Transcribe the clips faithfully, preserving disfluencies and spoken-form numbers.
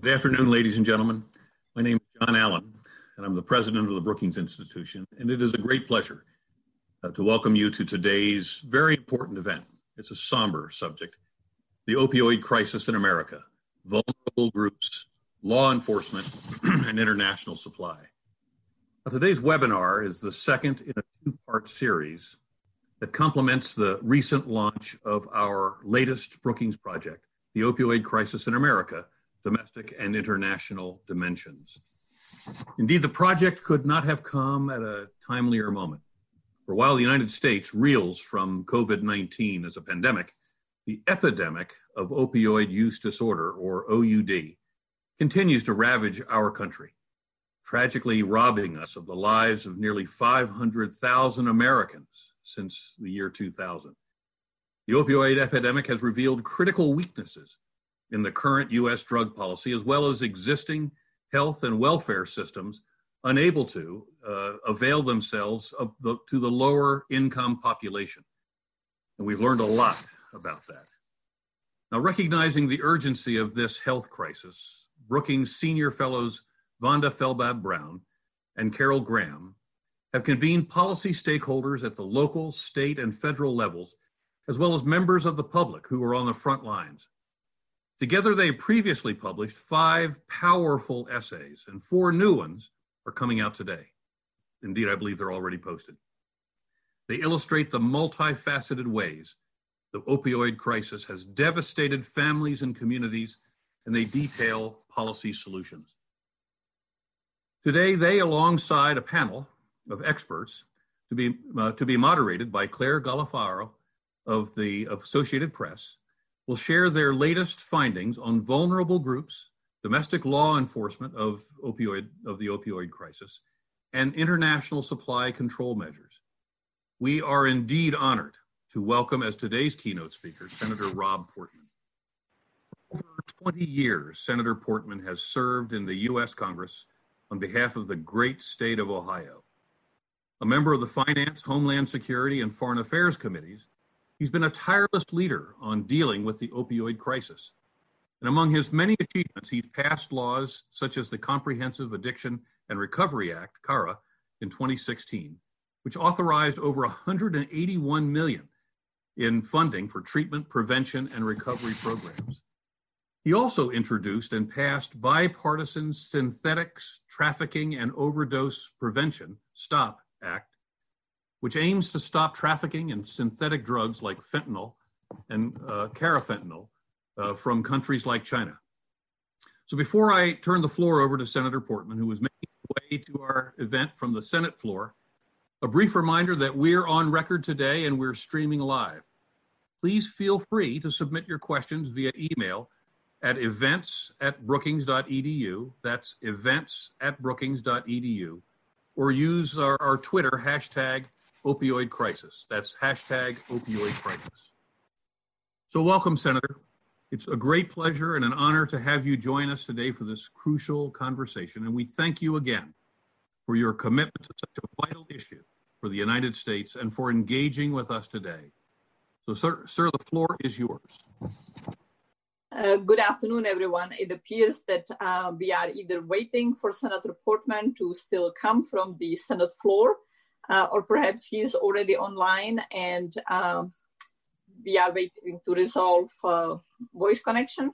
Good afternoon, ladies and gentlemen. My name is John Allen, and I'm the president of the Brookings Institution, and it is a great pleasure uh, to welcome you to today's very important event. It's a somber subject, the opioid crisis in America, vulnerable groups, law enforcement, and international supply. Now, today's webinar is the second in a two-part series that complements the recent launch of our latest Brookings project, the Opioid Crisis in America, Domestic and International Dimensions. Indeed, the project could not have come at a timelier moment. For while the United States reels from COVID nineteen as a pandemic, the epidemic of opioid use disorder, or O U D, continues to ravage our country, tragically robbing us of the lives of nearly five hundred thousand Americans since the year two thousand. The opioid epidemic has revealed critical weaknesses in the current U S drug policy, as well as existing health and welfare systems unable to uh, avail themselves of the, to the lower income population. And we've learned a lot about that. Now, recognizing the urgency of this health crisis, Brookings Senior Fellows Vonda Felbab Brown and Carol Graham have convened policy stakeholders at the local, state, and federal levels, as well as members of the public who are on the front lines. Together, they previously published five powerful essays, and four new ones are coming out today. Indeed, I believe they're already posted. They illustrate the multifaceted ways the opioid crisis has devastated families and communities, and they detail policy solutions. Today, they, alongside a panel of experts, to be, uh, to be moderated by Claire Galafaro of the Associated Press, will share their latest findings on vulnerable groups, domestic law enforcement of opioid of the opioid crisis, and international supply control measures. We are indeed honored to welcome as today's keynote speaker, Senator Rob Portman. For over twenty years, Senator Portman has served in the U S Congress on behalf of the great state of Ohio. A member of the Finance, Homeland Security, and Foreign Affairs Committees, he's been a tireless leader on dealing with the opioid crisis. And among his many achievements, he's passed laws such as the Comprehensive Addiction and Recovery Act, CARA, in twenty sixteen, which authorized over one hundred eighty-one million dollars in funding for treatment, prevention, and recovery programs. He also introduced and passed Bipartisan Synthetics, Trafficking, and Overdose Prevention, STOP Act, which aims to stop trafficking in synthetic drugs like fentanyl and uh, carafentanil uh, from countries like China. So before I turn the floor over to Senator Portman, who is making his way to our event from the Senate floor, a brief reminder that we're on record today and we're streaming live. Please feel free to submit your questions via email at events at brookings dot e d u. That's events at brookings dot e d u. Or use our, our Twitter hashtag opioid crisis. That's hashtag opioid crisis. So welcome, Senator. It's a great pleasure and an honor to have you join us today for this crucial conversation. And we thank you again for your commitment to such a vital issue for the United States and for engaging with us today. So, sir, sir the floor is yours. Uh, good afternoon, everyone. It appears that uh, we are either waiting for Senator Portman to still come from the Senate floor, uh, or perhaps he is already online and uh, we are waiting to resolve uh, voice connection.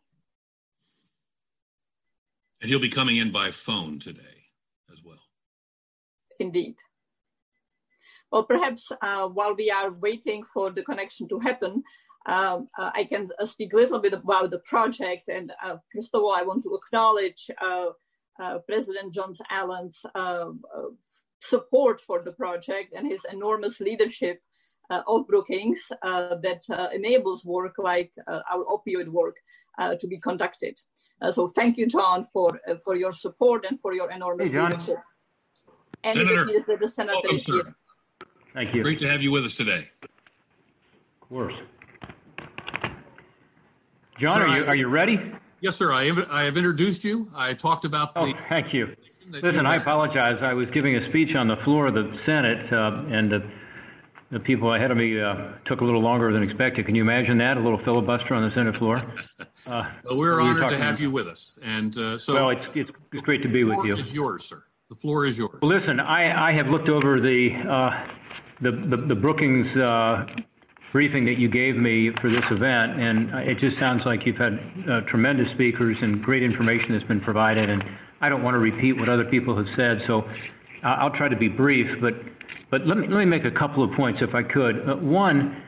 And he'll be coming in by phone today as well. Indeed. Well, perhaps uh, while we are waiting for the connection to happen, Um, uh, I can uh, speak a little bit about the project. And uh, first of all, I want to acknowledge uh, uh, President John Allen's uh, uh, support for the project and his enormous leadership uh, of Brookings uh, that uh, enables work like uh, our opioid work uh, to be conducted. Uh, so thank you, John, for uh, for your support and for your enormous hey, leadership. And Senator, it is that the Senator welcome, is here. sir. Thank you. Great to have you with us today. Of course. John, sir, are you are you ready? Yes, sir. I have, I have introduced you. I talked about the... Oh, thank you. Listen, I apologize. I was giving a speech on the floor of the Senate, uh, and uh, the people ahead of me uh, took a little longer than expected. Can you imagine that? A little filibuster on the Senate floor? Uh, well, we're honored to have you with us. And uh, so, well, it's, it's, it's great to be with you. The floor is yours, sir. The floor is yours. Well, listen, I, I have looked over the, uh, the, the, the Brookings uh, briefing that you gave me for this event, and it just sounds like you've had uh, tremendous speakers and great information that's been provided, and I don't want to repeat what other people have said, so uh, I'll try to be brief, but, but let me, let me make a couple of points if I could. Uh, one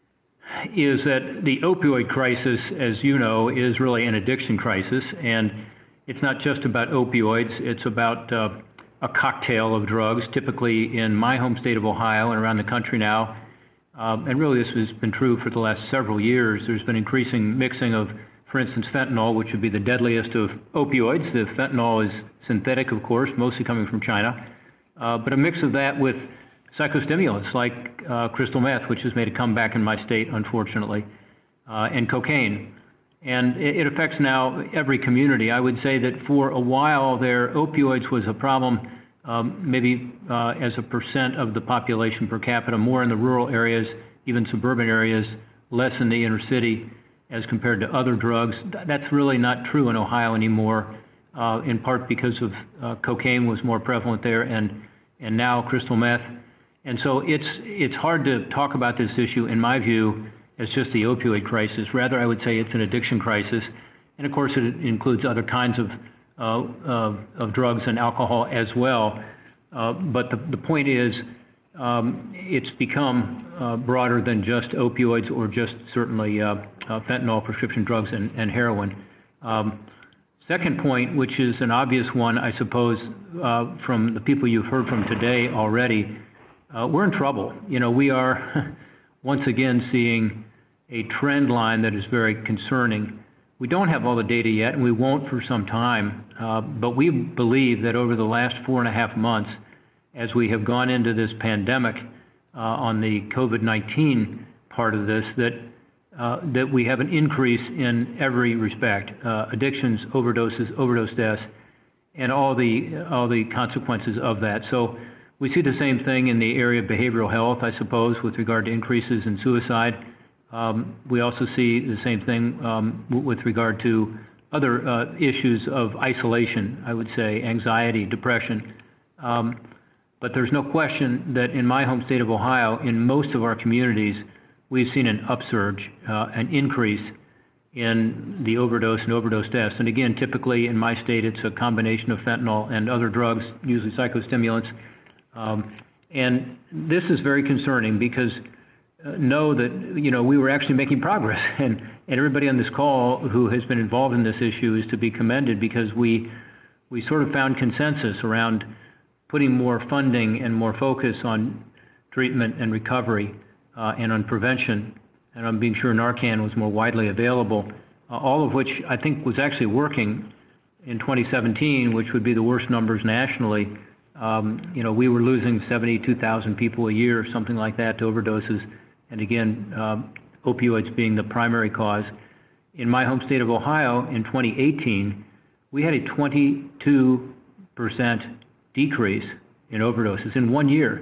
is that the opioid crisis, as you know, is really an addiction crisis, and it's not just about opioids, it's about uh, a cocktail of drugs, typically in my home state of Ohio and around the country now. Um, and really this has been true for the last several years. There's been increasing mixing of, for instance, fentanyl, which would be the deadliest of opioids. The fentanyl is synthetic, of course, mostly coming from China. Uh, but a mix of that with psychostimulants like uh, crystal meth, which has made a comeback in my state, unfortunately, uh, and cocaine. And it, it affects now every community. I would say that for a while there, opioids was a problem Um, maybe uh, as a percent of the population per capita, more in the rural areas, even suburban areas, less in the inner city as compared to other drugs. Th that's really not true in Ohio anymore, uh, in part because of uh, cocaine was more prevalent there, and and now crystal meth. And so it's it's hard to talk about this issue, in my view, as just the opioid crisis. Rather, I would say it's an addiction crisis, and of course it includes other kinds of Uh, uh, of drugs and alcohol as well. Uh, but the, the point is, um, it's become uh, broader than just opioids or just certainly uh, uh, fentanyl, prescription drugs, and, and heroin. Um, second point, which is an obvious one, I suppose, uh, from the people you've heard from today already, uh, we're in trouble. You know, we are once again seeing a trend line that is very concerning. We don't have all the data yet, and we won't for some time, uh, but we believe that over the last four and a half months, as we have gone into this pandemic uh, on the COVID nineteen part of this, that uh, that we have an increase in every respect, uh, addictions, overdoses, overdose deaths, and all the, all the consequences of that. So we see the same thing in the area of behavioral health, I suppose, with regard to increases in suicide. Um, we also see the same thing um, with regard to other uh, issues of isolation, I would say, anxiety, depression. Um, but there's no question that in my home state of Ohio, in most of our communities, we've seen an upsurge, uh, an increase in the overdose and overdose deaths. And again, typically in my state, it's a combination of fentanyl and other drugs, usually psychostimulants. Um, and this is very concerning because Uh, know that, you know, we were actually making progress, and, and everybody on this call who has been involved in this issue is to be commended, because we we sort of found consensus around putting more funding and more focus on treatment and recovery uh, and on prevention, and on being sure Narcan was more widely available, uh, all of which I think was actually working in twenty seventeen, which would be the worst numbers nationally. Um, you know, we were losing seventy-two thousand people a year or something like that to overdoses. And again, um, opioids being the primary cause. In my home state of Ohio, in twenty eighteen, we had a twenty-two percent decrease in overdoses in one year.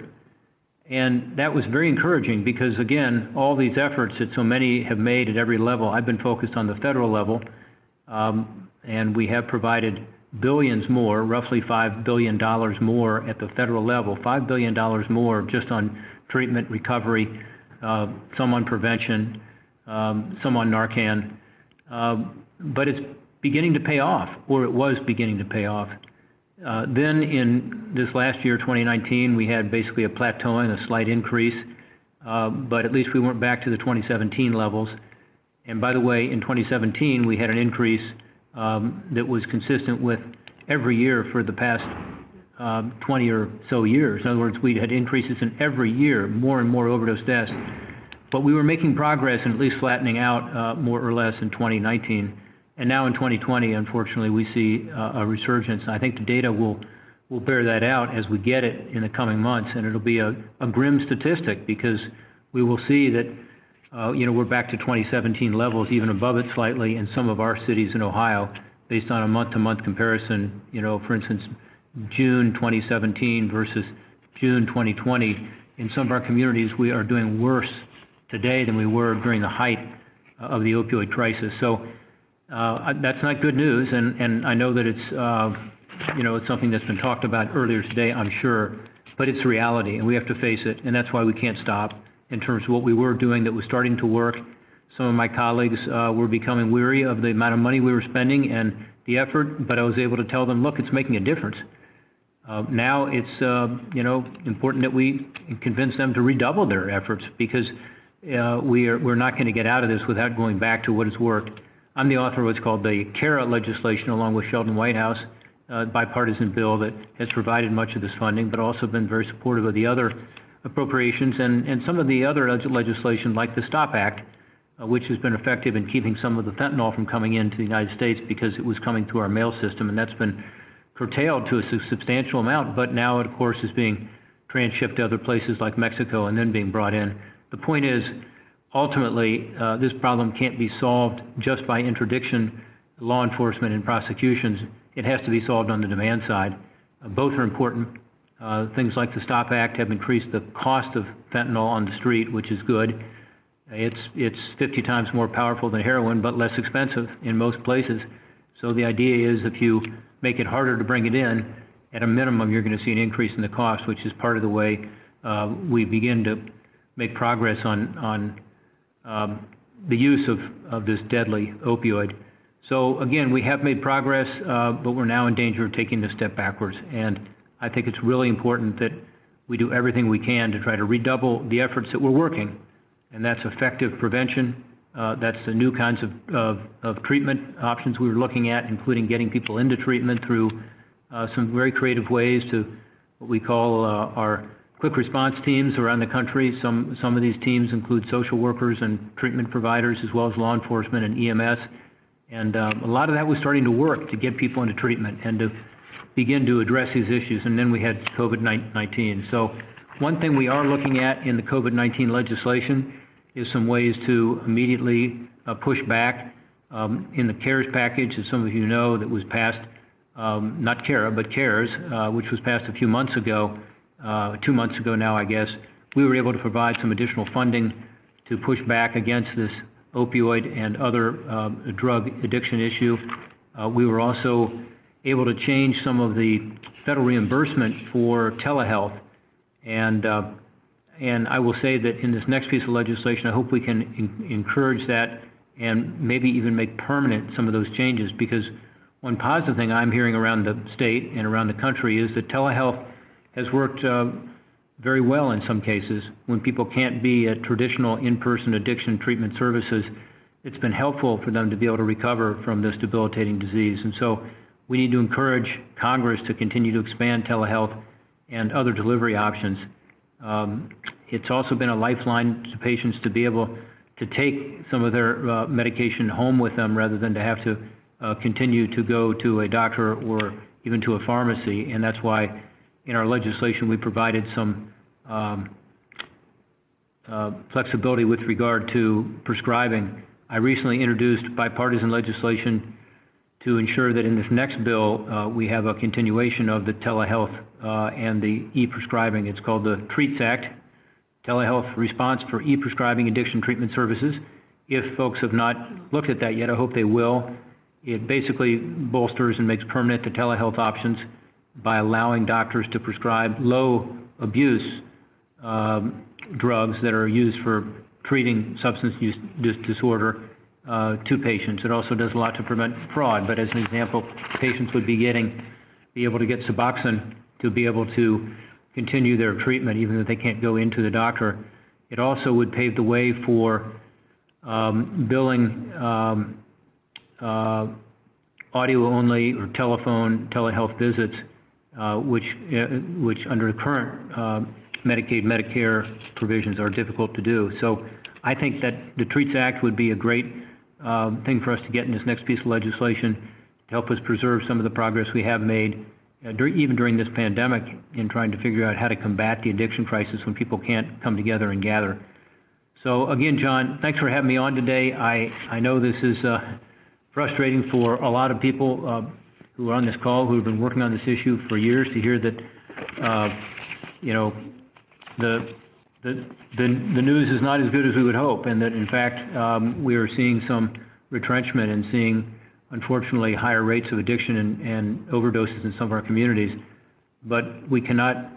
And that was very encouraging because, again, all these efforts that so many have made at every level, I've been focused on the federal level, um, and we have provided billions more, roughly five billion dollars more at the federal level, five billion dollars more just on treatment, recovery, Uh, some on prevention, um, some on Narcan, uh, but it's beginning to pay off, or it was beginning to pay off. Uh, then in this last year, twenty nineteen, we had basically a plateauing, a slight increase, uh, but at least we weren't back to the twenty seventeen levels. And by the way, in twenty seventeen, we had an increase um, that was consistent with every year for the past Um, twenty or so years. In other words, we had increases in every year, more and more overdose deaths. But we were making progress and at least flattening out uh, more or less in twenty nineteen. And now in twenty twenty, unfortunately, we see uh, a resurgence. I think the data will, will bear that out as we get it in the coming months. And it'll be a, a grim statistic, because we will see that uh, you know, we're back to twenty seventeen levels, even above it slightly in some of our cities in Ohio, based on a month-to-month comparison. You know, for instance, June twenty seventeen versus June twenty twenty, in some of our communities, we are doing worse today than we were during the height of the opioid crisis. So uh, that's not good news, and, and I know that it's, uh, you know, it's something that's been talked about earlier today, I'm sure, but it's reality, and we have to face it, and that's why we can't stop in terms of what we were doing that was starting to work. Some of my colleagues uh, were becoming weary of the amount of money we were spending and the effort, but I was able to tell them, look, it's making a difference. Uh, now it's, uh, you know, important that we convince them to redouble their efforts, because uh, we are, we're not going to get out of this without going back to what has worked. I'm the author of what's called the CARA legislation, along with Sheldon Whitehouse, a bipartisan bill that has provided much of this funding, but also been very supportive of the other appropriations and, and some of the other legislation like the STOP Act, uh, which has been effective in keeping some of the fentanyl from coming into the United States because it was coming through our mail system, and that's been curtailed to a substantial amount, but now it, of course, is being transshipped to other places like Mexico and then being brought in. The point is, ultimately, uh, this problem can't be solved just by interdiction, law enforcement, and prosecutions. It has to be solved on the demand side. Uh, both are important. Uh, things like the STOP Act have increased the cost of fentanyl on the street, which is good. It's, it's fifty times more powerful than heroin, but less expensive in most places. So the idea is if you make it harder to bring it in, at a minimum, you're going to see an increase in the cost, which is part of the way uh, we begin to make progress on, on um, the use of, of this deadly opioid. So again, we have made progress, uh, but we're now in danger of taking a step backwards. And I think it's really important that we do everything we can to try to redouble the efforts that we're working. And that's effective prevention. Uh, that's the new kinds of, of, of treatment options we were looking at, including getting people into treatment through uh, some very creative ways to what we call uh, our quick response teams around the country. Some, some of these teams include social workers and treatment providers, as well as law enforcement and E M S. And um, a lot of that was starting to work to get people into treatment and to begin to address these issues. And then we had COVID nineteen. So one thing we are looking at in the COVID nineteen legislation is some ways to immediately uh, push back. Um, in the CARES package, as some of you know, that was passed, um, not CARA, but CARES, uh, which was passed a few months ago, uh, two months ago now, I guess, we were able to provide some additional funding to push back against this opioid and other uh, drug addiction issue. Uh, we were also able to change some of the federal reimbursement for telehealth. And, uh, and I will say that in this next piece of legislation, I hope we can in encourage that and maybe even make permanent some of those changes, because one positive thing I'm hearing around the state and around the country is that telehealth has worked uh, very well in some cases. When people can't be at traditional in-person addiction treatment services, it's been helpful for them to be able to recover from this debilitating disease. And so we need to encourage Congress to continue to expand telehealth and other delivery options. Um, it's also been a lifeline to patients to be able to take some of their uh, medication home with them rather than to have to uh, continue to go to a doctor or even to a pharmacy. And that's why in our legislation we provided some um, uh, flexibility with regard to prescribing. I recently introduced bipartisan legislation to ensure that in this next bill uh, we have a continuation of the telehealth uh, and the e-prescribing. It's called the TREATS Act, Telehealth Response for E-Prescribing Addiction Treatment Services. If folks have not looked at that yet, I hope they will. It basically bolsters and makes permanent the telehealth options by allowing doctors to prescribe low abuse um, drugs that are used for treating substance use dis disorder uh, to patients. It also does a lot to prevent fraud, but as an example, patients would be getting, be able to get Suboxone to be able to continue their treatment even if they can't go into the doctor. It also would pave the way for um, billing um, uh, audio only or telephone telehealth visits, uh, which, uh, which under current uh, Medicaid, Medicare provisions are difficult to do. So I think that the TREATS Act would be a great uh, thing for us to get in this next piece of legislation to help us preserve some of the progress we have made, uh, dur even during this pandemic, in trying to figure out how to combat the addiction crisis when people can't come together and gather. So again, John, thanks for having me on today. I, I know this is uh, frustrating for a lot of people uh, who are on this call, who have been working on this issue for years, to hear that, uh, you know, the the, the, the news is not as good as we would hope, and that in fact um, we are seeing some retrenchment and seeing, unfortunately, higher rates of addiction and, and overdoses in some of our communities. But we cannot,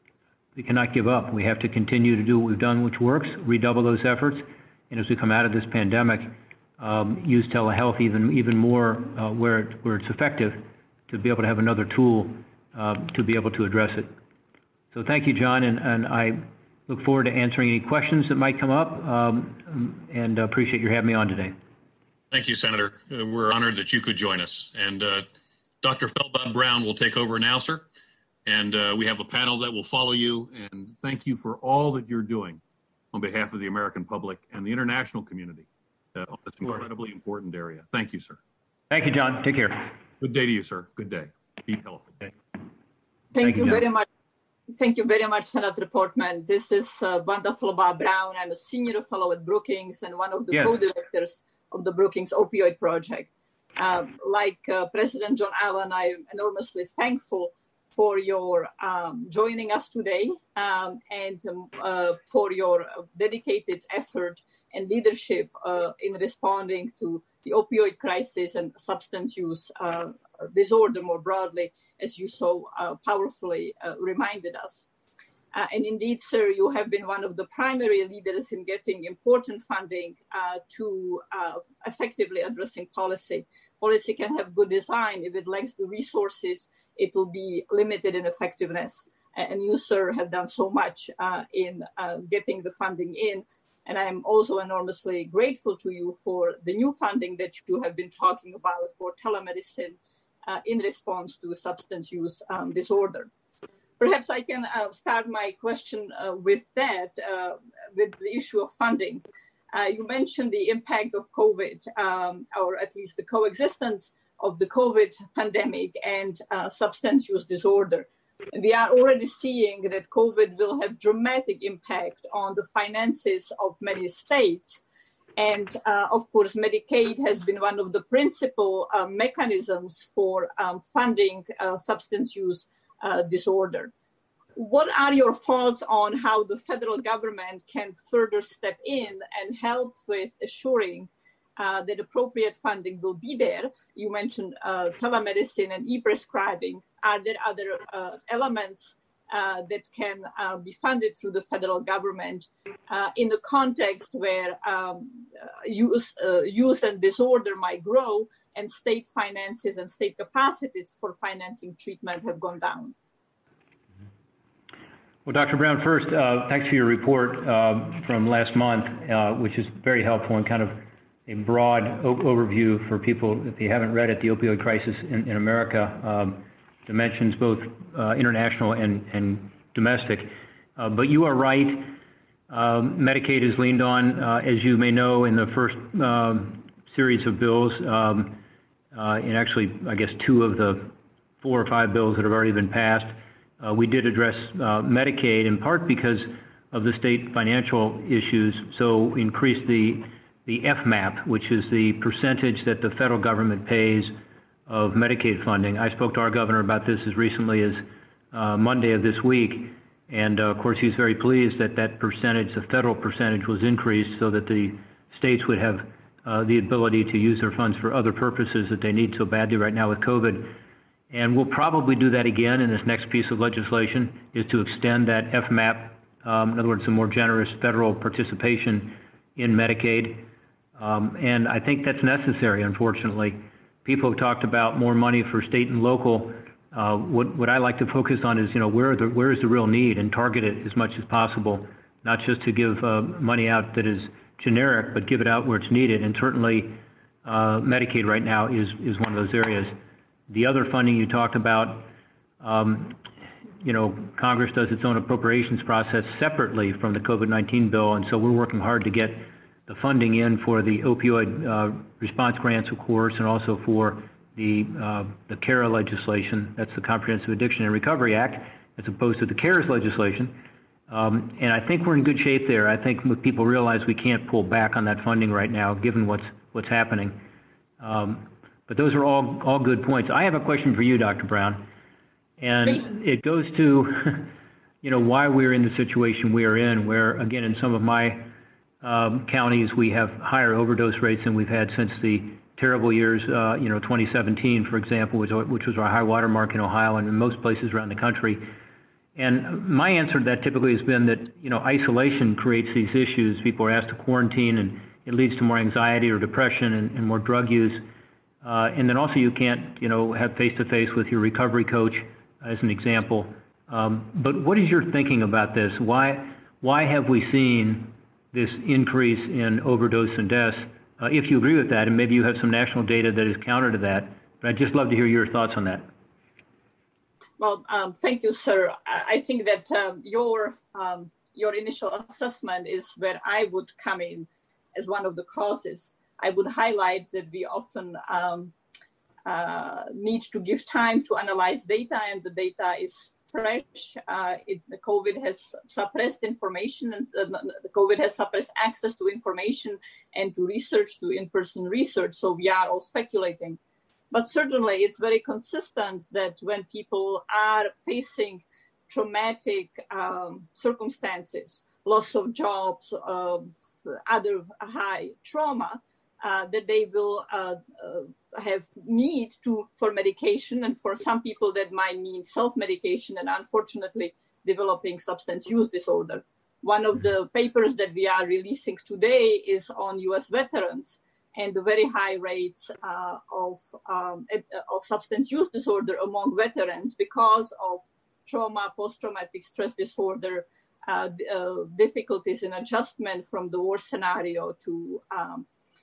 we cannot give up. We have to continue to do what we've done, which works, redouble those efforts, and as we come out of this pandemic, um, use telehealth even even more uh, where it, where it's effective, to be able to have another tool uh, to be able to address it. So thank you, John, and, and I look forward to answering any questions that might come up, um, and appreciate your having me on today. Thank you, Senator. Uh, we're honored that you could join us. And uh, Doctor Feldbob Brown will take over now, sir. And uh, we have a panel that will follow you. And thank you for all that you're doing on behalf of the American public and the international community uh, on this incredibly important area. Thank you, sir. Thank you, John. Take care. Good day to you, sir. Good day. Be healthy. Thank, Thank you, you very much. Thank you very much, Senator Portman. This is uh, wonderful Bob Brown. I'm a senior fellow at Brookings and one of the yes. co-directors of the Brookings Opioid Project. Um, like uh, President John Allen, I'm enormously thankful for your um, joining us today um, and um, uh, for your dedicated effort and leadership uh, in responding to the opioid crisis and substance use uh, disorder more broadly, as you so uh, powerfully uh, reminded us. Uh, and indeed, sir, you have been one of the primary leaders in getting important funding uh, to uh, effectively addressing policy. Policy can have good design. If it lacks the resources, it will be limited in effectiveness. And you, sir, have done so much uh, in uh, getting the funding in. And I'm also enormously grateful to you for the new funding that you have been talking about for telemedicine uh, in response to substance use um, disorder. Perhaps I can uh, start my question uh, with that, uh, with the issue of funding. Uh, you mentioned the impact of COVID, um, or at least the coexistence of the COVID pandemic and uh, substance use disorder. We are already seeing that COVID will have dramatic impact on the finances of many states. And uh, of course, Medicaid has been one of the principal uh, mechanisms for um, funding uh, substance use uh, disorder. What are your thoughts on how the federal government can further step in and help with assuring uh, that appropriate funding will be there? You mentioned uh, telemedicine and e-prescribing. Are there other uh, elements uh, that can uh, be funded through the federal government uh, in the context where um, use, uh, use and disorder might grow and state finances and state capacities for financing treatment have gone down? Well, Doctor Brown, first, uh, thanks for your report uh, from last month, uh, which is very helpful and kind of a broad overview for people, if you haven't read it, the opioid crisis in, in America, um, dimensions both uh, international and, and domestic. Uh, but you are right. Um, Medicaid is leaned on, uh, as you may know, in the first um, series of bills, um, uh, in actually, I guess, two of the four or five bills that have already been passed. Uh, we did address uh, Medicaid in part because of the state financial issues, so increased the the F MAP, which is the percentage that the federal government pays of Medicaid funding. I spoke to our governor about this as recently as uh, Monday of this week, and uh, of course he's very pleased that that percentage, the federal percentage, was increased so that the states would have uh, the ability to use their funds for other purposes that they need so badly right now with COVID. And we'll probably do that again in this next piece of legislation, is to extend that F MAP, um, in other words, a more generous federal participation in Medicaid. Um, and I think that's necessary, unfortunately. People have talked about more money for state and local. Uh, what, what I like to focus on is, you know, where, the, where is the real need, and target it as much as possible, not just to give uh, money out that is generic, but give it out where it's needed. And certainly uh, Medicaid right now is, is one of those areas. The other funding you talked about, um, you know, Congress does its own appropriations process separately from the COVID nineteen bill, and so we're working hard to get the funding in for the opioid uh, response grants, of course, and also for the uh, the CARA legislation. That's the Comprehensive Addiction and Recovery Act, as opposed to the CARES legislation. Um, and I think we're in good shape there. I think people realize we can't pull back on that funding right now, given what's what's happening. Um, But those are all, all good points. I have a question for you, Doctor Brown, and it goes to you know, why we're in the situation we are in, where, again, in some of my um, counties, we have higher overdose rates than we've had since the terrible years, uh, you know, twenty seventeen, for example, which, which was our high water mark in Ohio and in most places around the country. And my answer to that typically has been that, you know, isolation creates these issues. People are asked to quarantine, and it leads to more anxiety or depression and, and more drug use. Uh, and then also you can't, you know, have face-to-face with your recovery coach, as an example. Um, but what is your thinking about this? Why, why have we seen this increase in overdose and deaths? Uh, if you agree with that, and maybe you have some national data that is counter to that, but I'd just love to hear your thoughts on that. Well, um, thank you, sir. I think that um, your um, your initial assessment is where I would come in as one of the causes. I would highlight that we often um, uh, need to give time to analyze data, and the data is fresh. Uh, it, the COVID has suppressed information, and uh, the COVID has suppressed access to information and to research, to in-person research. So we are all speculating. But certainly it's very consistent that when people are facing traumatic um, circumstances, loss of jobs, uh, other high trauma, uh, that they will uh, uh, have need to for medication. And for some people that might mean self-medication and unfortunately developing substance use disorder. One of the papers that we are releasing today is on U S veterans and the very high rates uh, of, um, of substance use disorder among veterans because of trauma, post-traumatic stress disorder, uh, uh, difficulties in adjustment from the war scenario to um,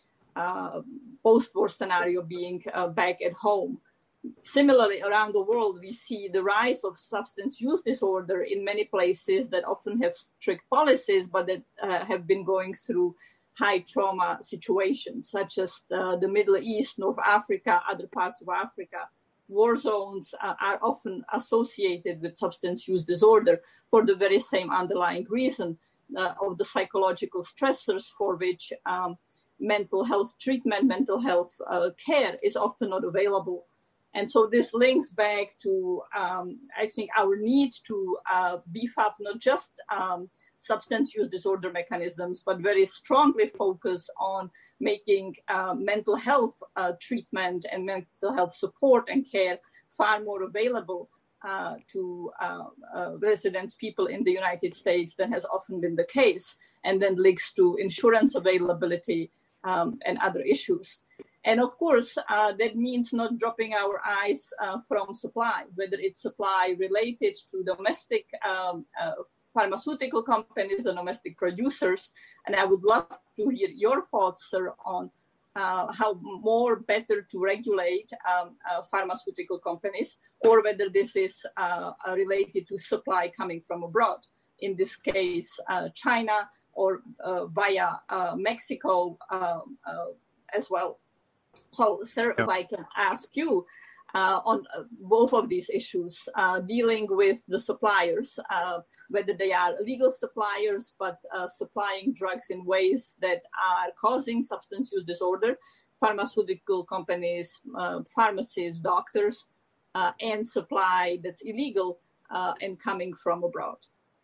uh, post-war scenario being uh, back at home. Similarly, around the world, we see the rise of substance use disorder in many places that often have strict policies, but that uh, have been going through high trauma situations, such as uh, the Middle East, North Africa, other parts of Africa. War zones uh, are often associated with substance use disorder for the very same underlying reason uh, of the psychological stressors for which um, mental health treatment, mental health uh, care is often not available. And so this links back to, um, I think, our need to uh, beef up not just um, substance use disorder mechanisms, but very strongly focus on making uh, mental health uh, treatment and mental health support and care far more available uh, to uh, uh, residents, people in the United States than has often been the case, and then links to insurance availability um, and other issues. And of course, uh, that means not dropping our eyes uh, from supply, whether it's supply related to domestic um, uh, pharmaceutical companies and domestic producers. And I would love to hear your thoughts, sir, on uh, how more better to regulate um, uh, pharmaceutical companies, or whether this is uh, related to supply coming from abroad. In this case, uh, China, or uh, via uh, Mexico uh, uh, as well. So, sir, yeah. If I can ask you uh, on uh, both of these issues, uh, dealing with the suppliers, uh, whether they are legal suppliers, but uh, supplying drugs in ways that are causing substance use disorder, pharmaceutical companies, uh, pharmacies, doctors, uh, and supply that's illegal uh, and coming from abroad.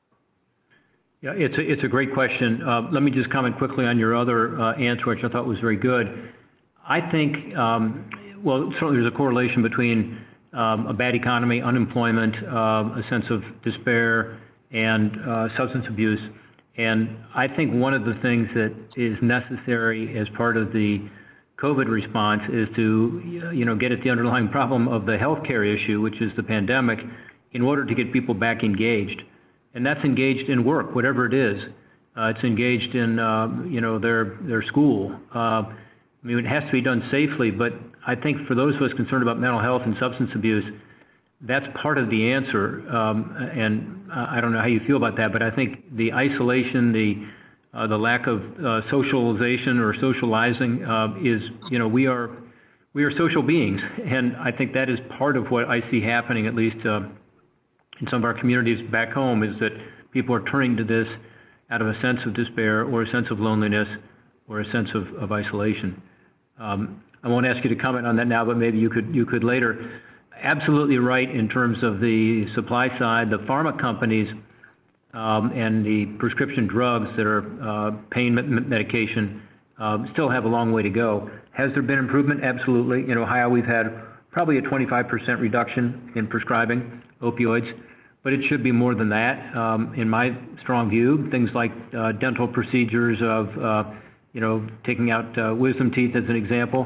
Yeah, it's a, it's a great question. Uh, let me just comment quickly on your other uh, answer, which I thought was very good. I think, um, well, certainly there's a correlation between um, a bad economy, unemployment, uh, a sense of despair, and uh, substance abuse. And I think one of the things that is necessary as part of the COVID response is to, you know, get at the underlying problem of the healthcare issue, which is the pandemic, in order to get people back engaged. And that's engaged in work, whatever it is. Uh, it's engaged in, uh, you know, their their school. Uh, I mean, it has to be done safely, but I think for those of us concerned about mental health and substance abuse, that's part of the answer. Um, and I don't know how you feel about that, but I think the isolation, the uh, the lack of uh, socialization or socializing uh, is, you know, we are we are social beings, and I think that is part of what I see happening, at least uh, in some of our communities back home, is that people are turning to this out of a sense of despair or a sense of loneliness or a sense of, of isolation. Um, I won't ask you to comment on that now, but maybe you could you could later. Absolutely right in terms of the supply side. The pharma companies um, and the prescription drugs that are uh, pain medication uh, still have a long way to go. Has there been improvement? Absolutely. In Ohio, we've had probably a twenty-five percent reduction in prescribing opioids, but it should be more than that. Um, in my strong view, things like uh, dental procedures of, uh, you know, taking out uh, wisdom teeth as an example,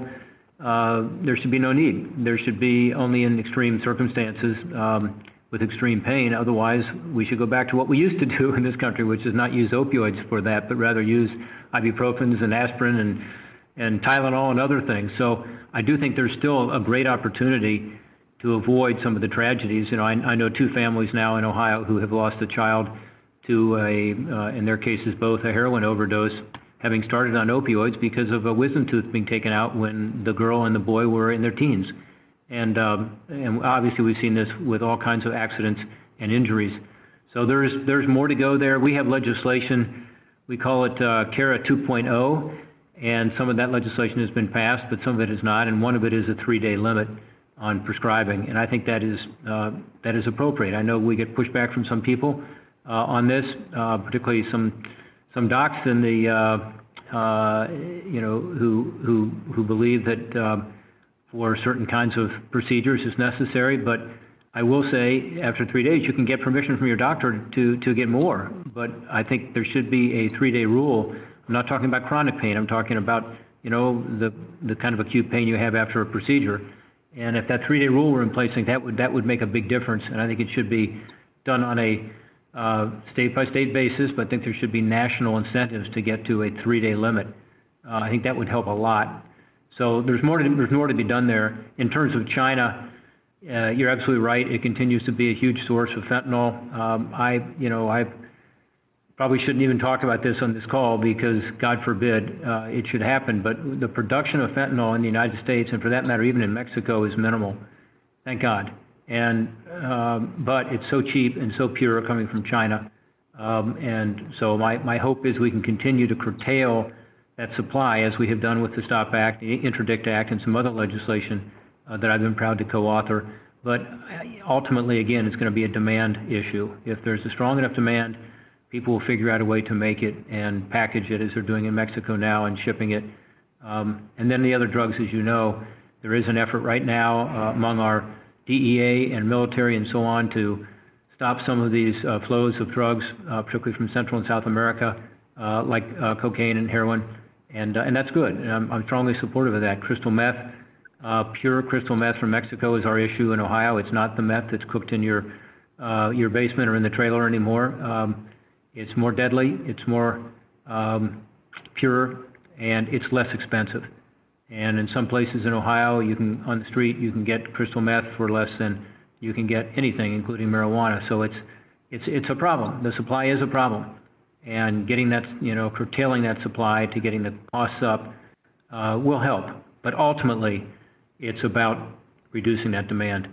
uh, there should be no need. There should be only in extreme circumstances um, with extreme pain. Otherwise, we should go back to what we used to do in this country, which is not use opioids for that, but rather use ibuprofens and aspirin and, and Tylenol and other things. So I do think there's still a great opportunity to avoid some of the tragedies. You know, I, I know two families now in Ohio who have lost a child to a, uh, in their cases, both a heroin overdose, having started on opioids because of a wisdom tooth being taken out when the girl and the boy were in their teens. And, um, and obviously we've seen this with all kinds of accidents and injuries. So there's, there's more to go there. We have legislation, we call it uh, CARA two point oh, and some of that legislation has been passed, but some of it is not, and one of it is a three-day limit on prescribing, and I think that is uh, that is appropriate. I know we get pushback from some people uh, on this, uh, particularly some some docs in the uh, uh, you know who who who believe that uh, for certain kinds of procedures is necessary. But I will say, after three days, you can get permission from your doctor to to get more. But I think there should be a three-day rule. I'm not talking about chronic pain. I'm talking about you know the the kind of acute pain you have after a procedure. And if that three-day rule were in place, I think that would that would make a big difference. And I think it should be done on a uh, state-by-state basis, but I think there should be national incentives to get to a three-day limit. Uh, I think that would help a lot. So there's more to, there's more to be done there. In terms of China, uh, you're absolutely right. It continues to be a huge source of fentanyl. Um, I, you know, I probably shouldn't even talk about this on this call because, God forbid, uh, it should happen. But the production of fentanyl in the United States, and for that matter, even in Mexico, is minimal. Thank God. And um, but it's so cheap and so pure coming from China. Um, and so my, my hope is we can continue to curtail that supply as we have done with the STOP Act, the Interdict Act, and some other legislation uh, that I've been proud to co-author. But ultimately, again, it's going to be a demand issue. If there's a strong enough demand, people will figure out a way to make it and package it as they're doing in Mexico now and shipping it. Um, and then the other drugs, as you know, there is an effort right now uh, among our D E A and military and so on to stop some of these uh, flows of drugs, uh, particularly from Central and South America, uh, like uh, cocaine and heroin. And, uh, and that's good. And I'm, I'm strongly supportive of that. Crystal meth, uh, pure crystal meth from Mexico is our issue in Ohio. It's not the meth that's cooked in your, uh, your basement or in the trailer anymore. Um, It's more deadly, it's more um, pure, and it's less expensive. And in some places in Ohio, you can, on the street, you can get crystal meth for less than you can get anything, including marijuana. So it's, it's, it's a problem. The supply is a problem. And getting that, you know, curtailing that supply to getting the costs up uh, will help. But ultimately, it's about reducing that demand.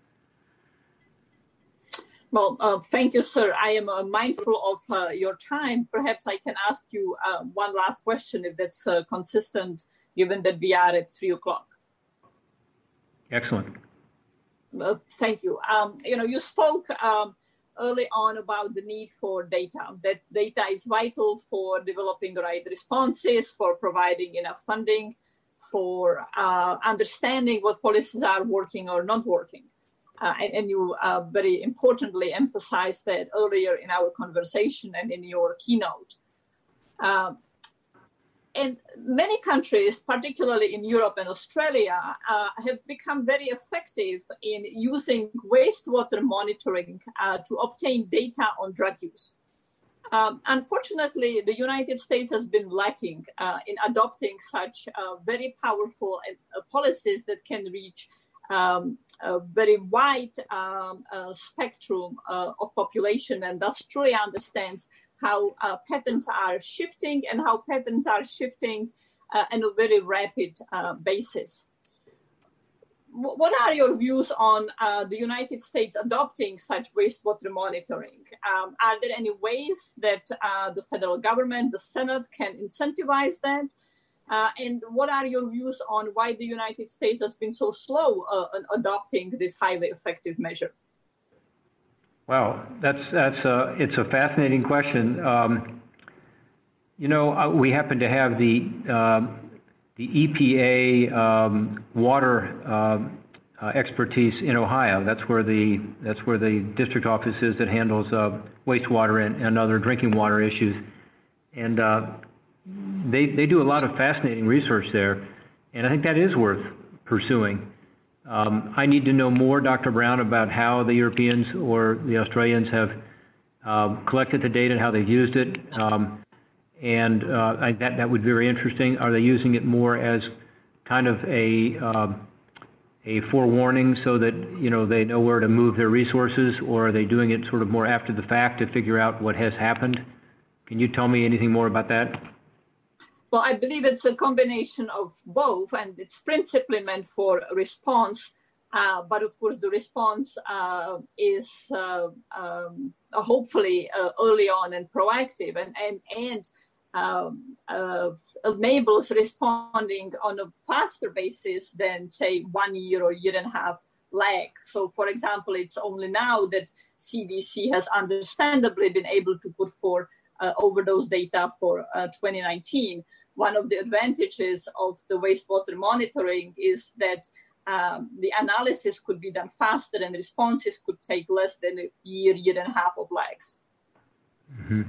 Well, uh, thank you, sir. I am uh, mindful of uh, your time. Perhaps I can ask you uh, one last question, if that's uh, consistent, given that we are at three o'clock. Excellent. Uh, thank you. Um, you know, you spoke um, early on about the need for data. That data is vital for developing the right responses, for providing enough funding, for uh, understanding what policies are working or not working. Uh, and, and you uh, very importantly emphasized that earlier in our conversation and in your keynote. Uh, and many countries, particularly in Europe and Australia, uh, have become very effective in using wastewater monitoring uh, to obtain data on drug use. Um, unfortunately, the United States has been lacking uh, in adopting such uh, very powerful uh, policies that can reach Um, a very wide um, uh, spectrum uh, of population, and thus truly understands how uh, patterns are shifting and how patterns are shifting uh, on a very rapid uh, basis. W- what are your views on uh, the United States adopting such wastewater monitoring? Um, are there any ways that uh, the federal government, the Senate, can incentivize that? Uh, and what are your views on why the United States has been so slow uh, in adopting this highly effective measure? Wow, that's that's a it's a fascinating question. Um, you know, uh, we happen to have the uh, the E P A um, water uh, uh, expertise in Ohio. That's where the that's where the district office is that handles uh, wastewater and, and other drinking water issues, and uh, they they do a lot of fascinating research there, and I think that is worth pursuing. Um, I need to know more, Doctor Brown, about how the Europeans or the Australians have uh, collected the data and how they've used it. Um, and uh, I, that, that would be very interesting. Are they using it more as kind of a, uh, a forewarning so that, you know, they know where to move their resources, or are they doing it sort of more after the fact to figure out what has happened? Can you tell me anything more about that? Well, I believe it's a combination of both, and it's principally meant for response. Uh, but of course, the response uh, is uh, um, hopefully uh, early on and proactive, and and and um, uh, enables responding on a faster basis than, say, one year or year and a half lag. So, for example, it's only now that C D C has understandably been able to put forth uh, overdose data for uh, twenty nineteen. One of the advantages of the wastewater monitoring is that um, the analysis could be done faster and responses could take less than a year, year and a half of lags. Mm-hmm.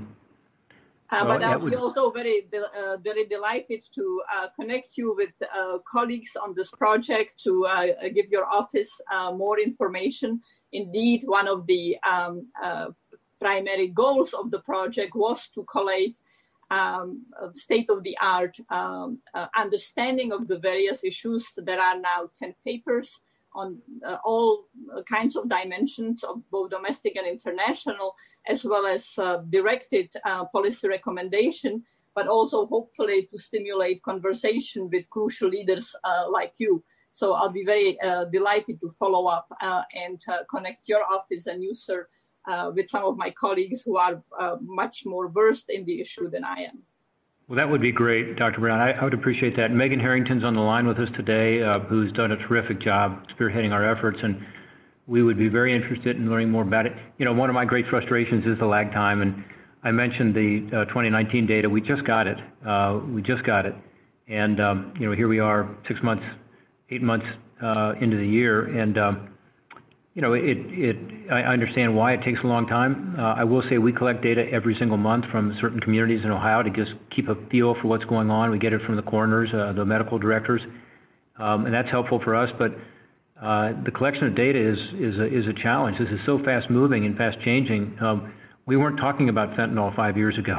Uh, well, but I'll would... be also very, uh, very delighted to uh, connect you with uh, colleagues on this project to uh, give your office uh, more information. Indeed, one of the um, uh, primary goals of the project was to collate Um, state-of-the-art um, uh, understanding of the various issues. There are now ten papers on uh, all kinds of dimensions of both domestic and international, as well as uh, directed uh, policy recommendation, but also hopefully to stimulate conversation with crucial leaders uh, like you. So I'll be very uh, delighted to follow up uh, and uh, connect your office and you, sir, Uh, with some of my colleagues who are uh, much more versed in the issue than I am. Well, that would be great, Doctor Brown. I, I would appreciate that. Megan Harrington's on the line with us today, uh, who's done a terrific job spearheading our efforts, and we would be very interested in learning more about it. You know, one of my great frustrations is the lag time, and I mentioned the uh, twenty nineteen data. We just got it. Uh, we just got it. And, um, you know, here we are six months, eight months uh, into the year, and um, You know, it, it, I understand why it takes a long time. Uh, I will say we collect data every single month from certain communities in Ohio to just keep a feel for what's going on. We get it from the coroners, uh, the medical directors, um, and that's helpful for us. But uh, the collection of data is, is, a, is a challenge. This is so fast moving and fast changing. Um, we weren't talking about fentanyl five years ago.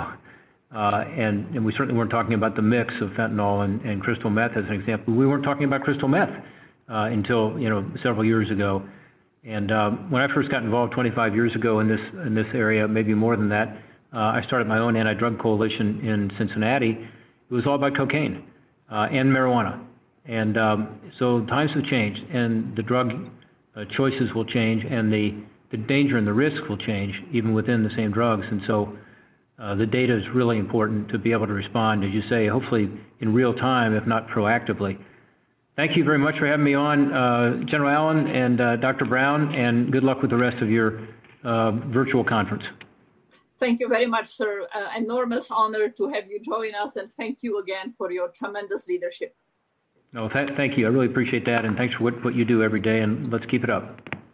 Uh, and, and we certainly weren't talking about the mix of fentanyl and, and crystal meth as an example. We weren't talking about crystal meth uh, until, you know, several years ago. And um, when I first got involved twenty-five years ago in this in this area, maybe more than that, uh, I started my own anti-drug coalition in Cincinnati. It was all about cocaine uh, and marijuana. And um, so times have changed, and the drug uh, choices will change, and the, the danger and the risk will change, even within the same drugs. And so uh, the data is really important to be able to respond, as you say, hopefully in real time, if not proactively. Thank you very much for having me on, uh, General Allen and uh, Doctor Brown, and good luck with the rest of your uh, virtual conference. Thank you very much, sir. Uh, enormous honor to have you join us, and thank you again for your tremendous leadership. No, th thank you. I really appreciate that, and thanks for what, what you do every day, and let's keep it up.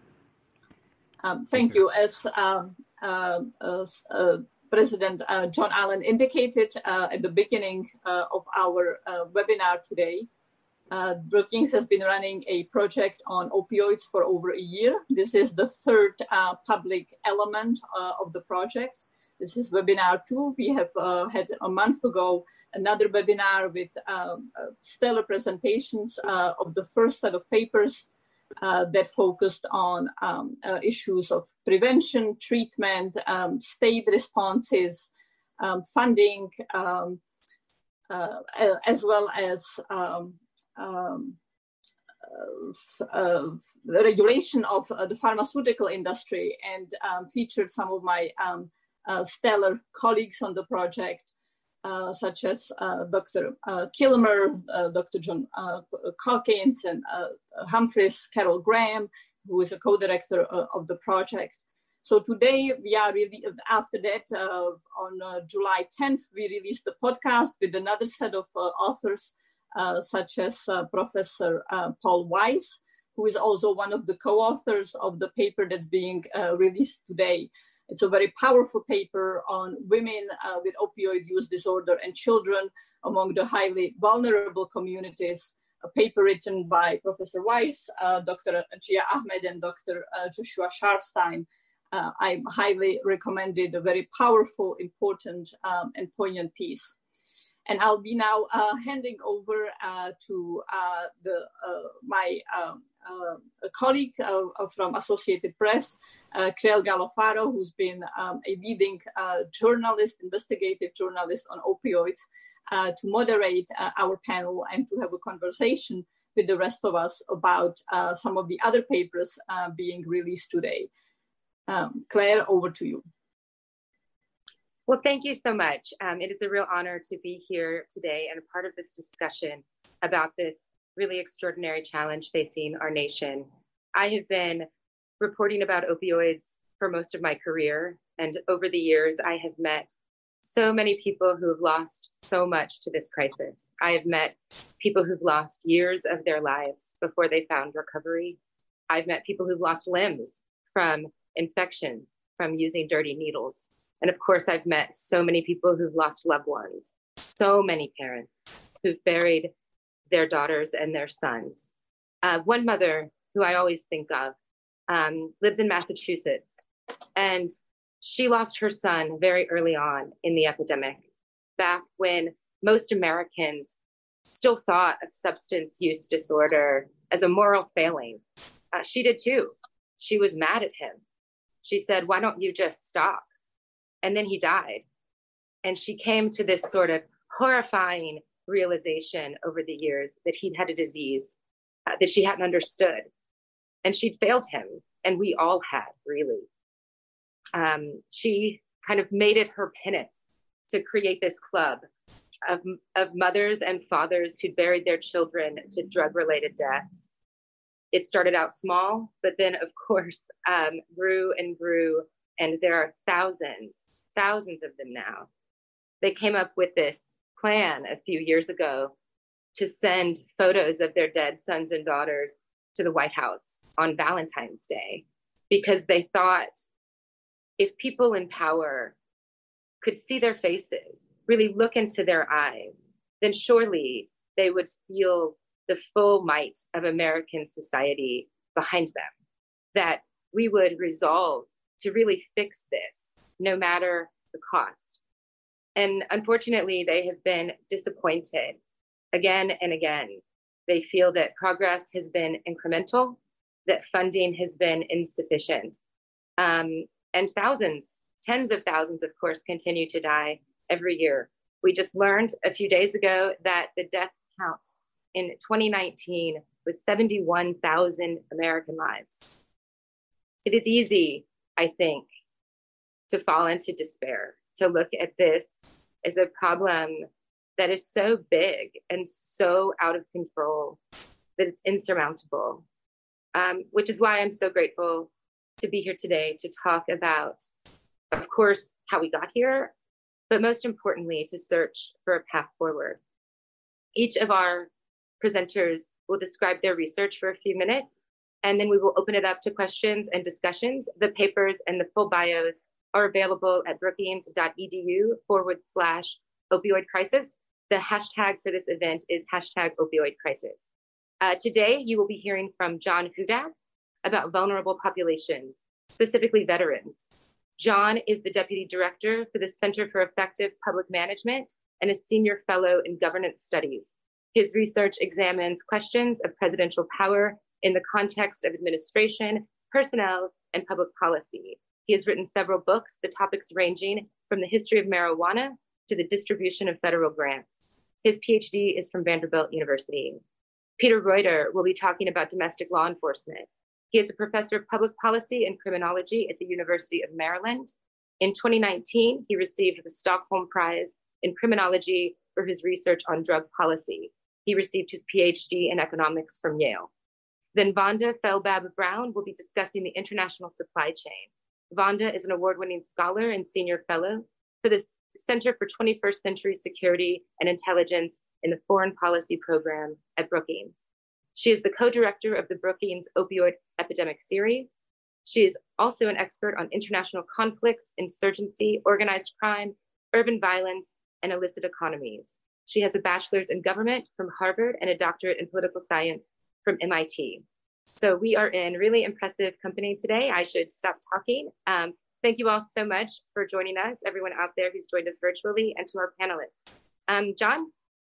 Um, thank you. As um, uh, uh, uh, President uh, John Allen indicated uh, at the beginning uh, of our uh, webinar today, Uh, Brookings has been running a project on opioids for over a year. This is the third uh, public element uh, of the project. This is webinar two. We have uh, had a month ago another webinar with um, uh, stellar presentations uh, of the first set of papers uh, that focused on um, uh, issues of prevention, treatment, um, state responses, um, funding, um, uh, as well as um, Um, uh, uh, the regulation of uh, the pharmaceutical industry, and um, featured some of my um, uh, stellar colleagues on the project, uh, such as uh, Doctor Uh, Kilmer, uh, Doctor John uh, Calkins, and uh, Humphreys, Carol Graham, who is a co-director uh, of the project. So today we are really, after that, uh, on uh, July tenth, we released the podcast with another set of uh, authors, uh, such as uh, Professor uh, Paul Weiss, who is also one of the co-authors of the paper that's being uh, released today. It's a very powerful paper on women uh, with opioid use disorder and children among the highly vulnerable communities, a paper written by Professor Weiss, uh, Doctor Gia Ahmed, and Doctor Uh, Joshua Sharfstein. Uh, I highly recommended, a very powerful, important, um, and poignant piece. And I'll be now uh, handing over uh, to uh, the, uh, my um, uh, colleague uh, from Associated Press, uh, Creel Galofaro, who's been um, a leading uh, journalist, investigative journalist on opioids, uh, to moderate uh, our panel and to have a conversation with the rest of us about uh, some of the other papers uh, being released today. Um, Claire, over to you. Well, thank you so much. Um, it is a real honor to be here today and a part of this discussion about this really extraordinary challenge facing our nation. I have been reporting about opioids for most of my career, and over the years, I have met so many people who have lost so much to this crisis. I have met people who've lost years of their lives before they found recovery. I've met people who've lost limbs from infections, from using dirty needles. And of course, I've met so many people who've lost loved ones, so many parents who've buried their daughters and their sons. Uh, one mother who I always think of um, lives in Massachusetts, and she lost her son very early on in the epidemic, back when most Americans still thought of substance use disorder as a moral failing. Uh, she did too. She was mad at him. She said, "Why don't you just stop?" And then he died. And she came to this sort of horrifying realization over the years that he'd had a disease uh, that she hadn't understood. And she'd failed him. And we all had, really. Um, she kind of made it her penance to create this club of, of mothers and fathers who'd buried their children to drug-related deaths. It started out small, but then, of course, um, grew and grew. And there are thousands, thousands of them now. They came up with this plan a few years ago to send photos of their dead sons and daughters to the White House on Valentine's Day, because they thought if people in power could see their faces, really look into their eyes, then surely they would feel the full might of American society behind them, that we would resolve to really fix this, no matter the cost. And unfortunately, they have been disappointed again and again. They feel that progress has been incremental, that funding has been insufficient. Um, and thousands, tens of thousands, of course, continue to die every year. We just learned a few days ago that the death count in twenty nineteen was seventy-one thousand American lives. It is easy, I think, to fall into despair, to look at this as a problem that is so big and so out of control that it's insurmountable, um, which is why I'm so grateful to be here today to talk about, of course, how we got here, but most importantly, to search for a path forward. Each of our presenters will describe their research for a few minutes, and then we will open it up to questions and discussions. The papers and the full bios are available at brookings.edu forward slash opioid crisis. The hashtag for this event is hashtag opioid crisis. Uh, today, you will be hearing from John Hudak about vulnerable populations, specifically veterans. John is the Deputy Director for the Center for Effective Public Management and a Senior Fellow in Governance Studies. His research examines questions of presidential power in the context of administration, personnel, and public policy. He has written several books, the topics ranging from the history of marijuana to the distribution of federal grants. His PhD is from Vanderbilt University. Peter Reuter will be talking about domestic law enforcement. He is a professor of public policy and criminology at the University of Maryland. In twenty nineteen, he received the Stockholm Prize in criminology for his research on drug policy. He received his PhD in economics from Yale. Then Vonda Felbab Brown will be discussing the international supply chain. Vonda is an award-winning scholar and senior fellow for the Center for twenty-first Century Security and Intelligence in the Foreign Policy Program at Brookings. She is the co-director of the Brookings Opioid Epidemic Series. She is also an expert on international conflicts, insurgency, organized crime, urban violence, and illicit economies. She has a bachelor's in government from Harvard and a doctorate in political science from M I T. So we are in really impressive company today. I should stop talking. Um, thank you all so much for joining us, everyone out there who's joined us virtually, and to our panelists. Um, John?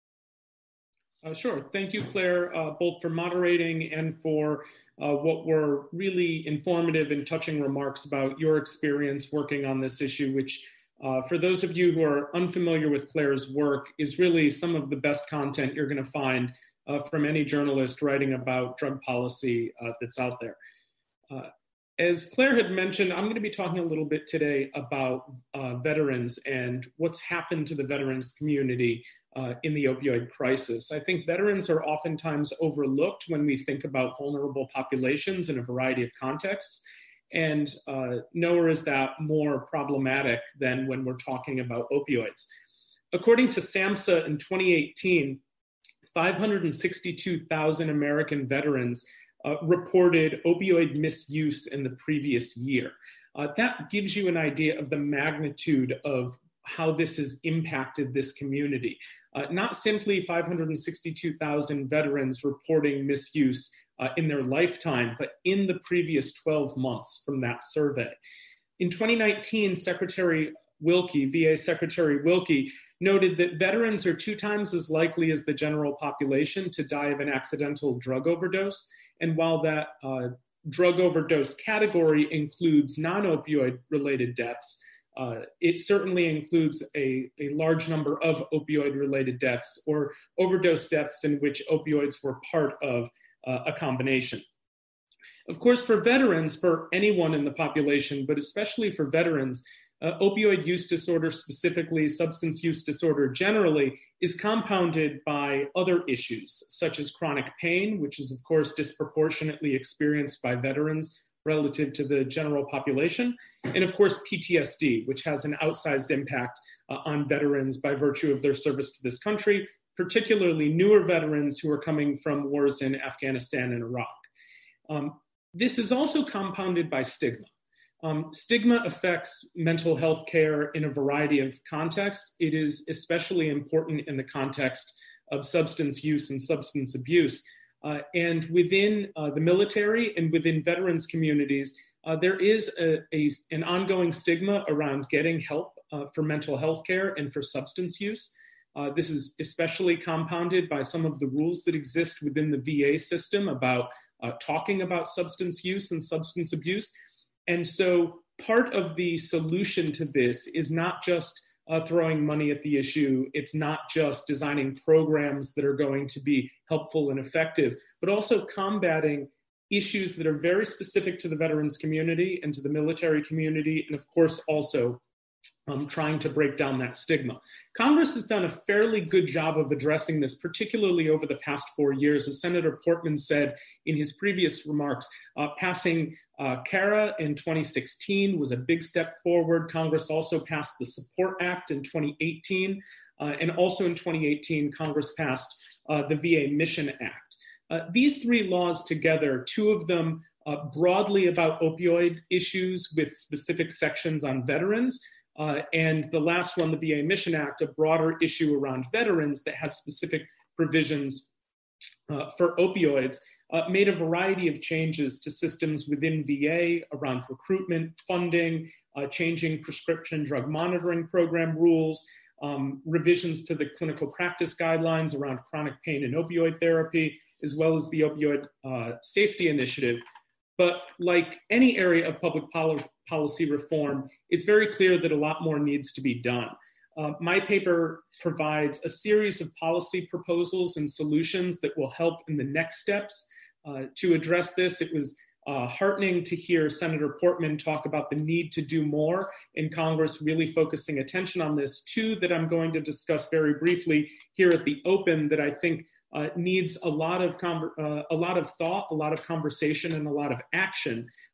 Uh, sure. Thank you, Claire, uh, both for moderating and for uh, what were really informative and touching remarks about your experience working on this issue, which uh, for those of you who are unfamiliar with Claire's work is really some of the best content you're going to find uh, from any journalist writing about drug policy uh, that's out there. Uh, As Claire had mentioned, I'm going to be talking a little bit today about uh, veterans and what's happened to the veterans community uh, in the opioid crisis. I think veterans are oftentimes overlooked when we think about vulnerable populations in a variety of contexts, and uh, nowhere is that more problematic than when we're talking about opioids. According to SAMHSA in twenty eighteen, five hundred sixty-two thousand American veterans Uh, reported opioid misuse in the previous year. Uh, that gives you an idea of the magnitude of how this has impacted this community. Uh, not simply five hundred sixty-two thousand veterans reporting misuse uh, in their lifetime, but in the previous twelve months from that survey. In twenty nineteen, Secretary Wilkie, V A Secretary Wilkie, noted that veterans are two times as likely as the general population to die of an accidental drug overdose. And while that uh, drug overdose category includes non-opioid related deaths, uh, it certainly includes a, a large number of opioid related deaths or overdose deaths in which opioids were part of uh, a combination. Of course, for veterans, for anyone in the population, but especially for veterans, Uh, opioid use disorder, specifically substance use disorder generally, is compounded by other issues, such as chronic pain, which is of course disproportionately experienced by veterans relative to the general population, and of course P T S D, which has an outsized impact uh, on veterans by virtue of their service to this country, particularly newer veterans who are coming from wars in Afghanistan and Iraq. Um, this is also compounded by stigma. Um, stigma affects mental health care in a variety of contexts. It is especially important in the context of substance use and substance abuse. Uh, and within uh, the military and within veterans communities, uh, there is a, a, an ongoing stigma around getting help uh, for mental health care and for substance use. Uh, this is especially compounded by some of the rules that exist within the V A system about uh, talking about substance use and substance abuse. And so part of the solution to this is not just uh, throwing money at the issue. It's not just designing programs that are going to be helpful and effective, but also combating issues that are very specific to the veterans community and to the military community, and of course also um, trying to break down that stigma. Congress has done a fairly good job of addressing this, particularly over the past four years. As Senator Portman said in his previous remarks, uh, passing uh, CARA in twenty sixteen was a big step forward. Congress also passed the SUPPORT Act in twenty eighteen, uh, and also in twenty eighteen, Congress passed uh, the V A Mission Act. Uh, these three laws together, two of them uh, broadly about opioid issues with specific sections on veterans, Uh, and the last one, the V A Mission Act, a broader issue around veterans that had specific provisions uh, for opioids, uh, made a variety of changes to systems within V A around recruitment, funding, uh, changing prescription drug monitoring program rules, um, revisions to the clinical practice guidelines around chronic pain and opioid therapy, as well as the opioid uh, safety initiative. But like any area of public pol- policy reform, it's very clear that a lot more needs to be done. Uh, my paper provides a series of policy proposals and solutions that will help in the next steps uh, to address this. It was uh, heartening to hear Senator Portman talk about the need to do more in Congress, really focusing attention on this. Two that I'm going to discuss very briefly here at the open that I think Uh, needs a lot of conver- uh, a lot of thought, a lot of conversation, and a lot of action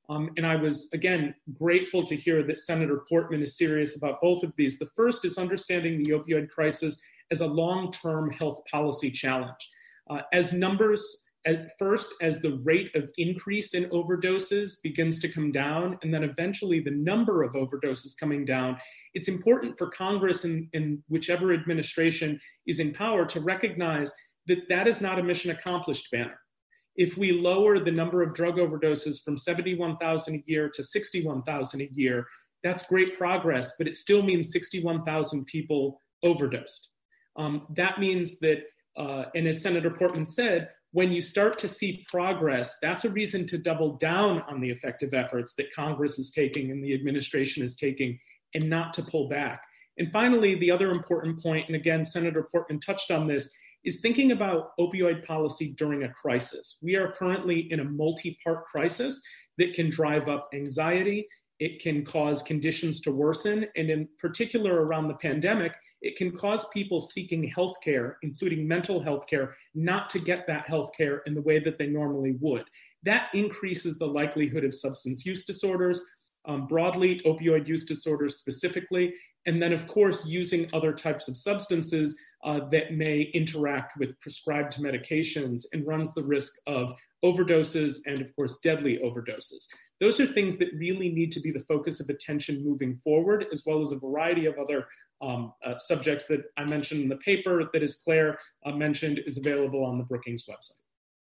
Um, and I was, again, grateful to hear that Senator Portman is serious about both of these. The first is understanding the opioid crisis as a long-term health policy challenge. Uh, as numbers, at first, as the rate of increase in overdoses begins to come down, and then eventually the number of overdoses coming down, it's important for Congress and, and whichever administration is in power to recognize that that is not a mission accomplished banner. If we lower the number of drug overdoses from seventy-one thousand a year to sixty-one thousand a year, that's great progress, but it still means sixty-one thousand people overdosed. Um, that means that, uh, and as Senator Portman said, when you start to see progress, that's a reason to double down on the effective efforts that Congress is taking and the administration is taking, and not to pull back. And finally, the other important point, and again, Senator Portman touched on this, is thinking about opioid policy during a crisis. We are currently in a multi-part crisis that can drive up anxiety, it can cause conditions to worsen, and in particular around the pandemic, it can cause people seeking healthcare, including mental health care, not to get that healthcare in the way that they normally would. That increases the likelihood of substance use disorders, um, broadly, opioid use disorders specifically, and then of course, using other types of substances uh, that may interact with prescribed medications and runs the risk of overdoses and of course, deadly overdoses. Those are things that really need to be the focus of attention moving forward, as well as a variety of other um, uh, subjects that I mentioned in the paper that, as Claire uh, mentioned, is available on the Brookings website.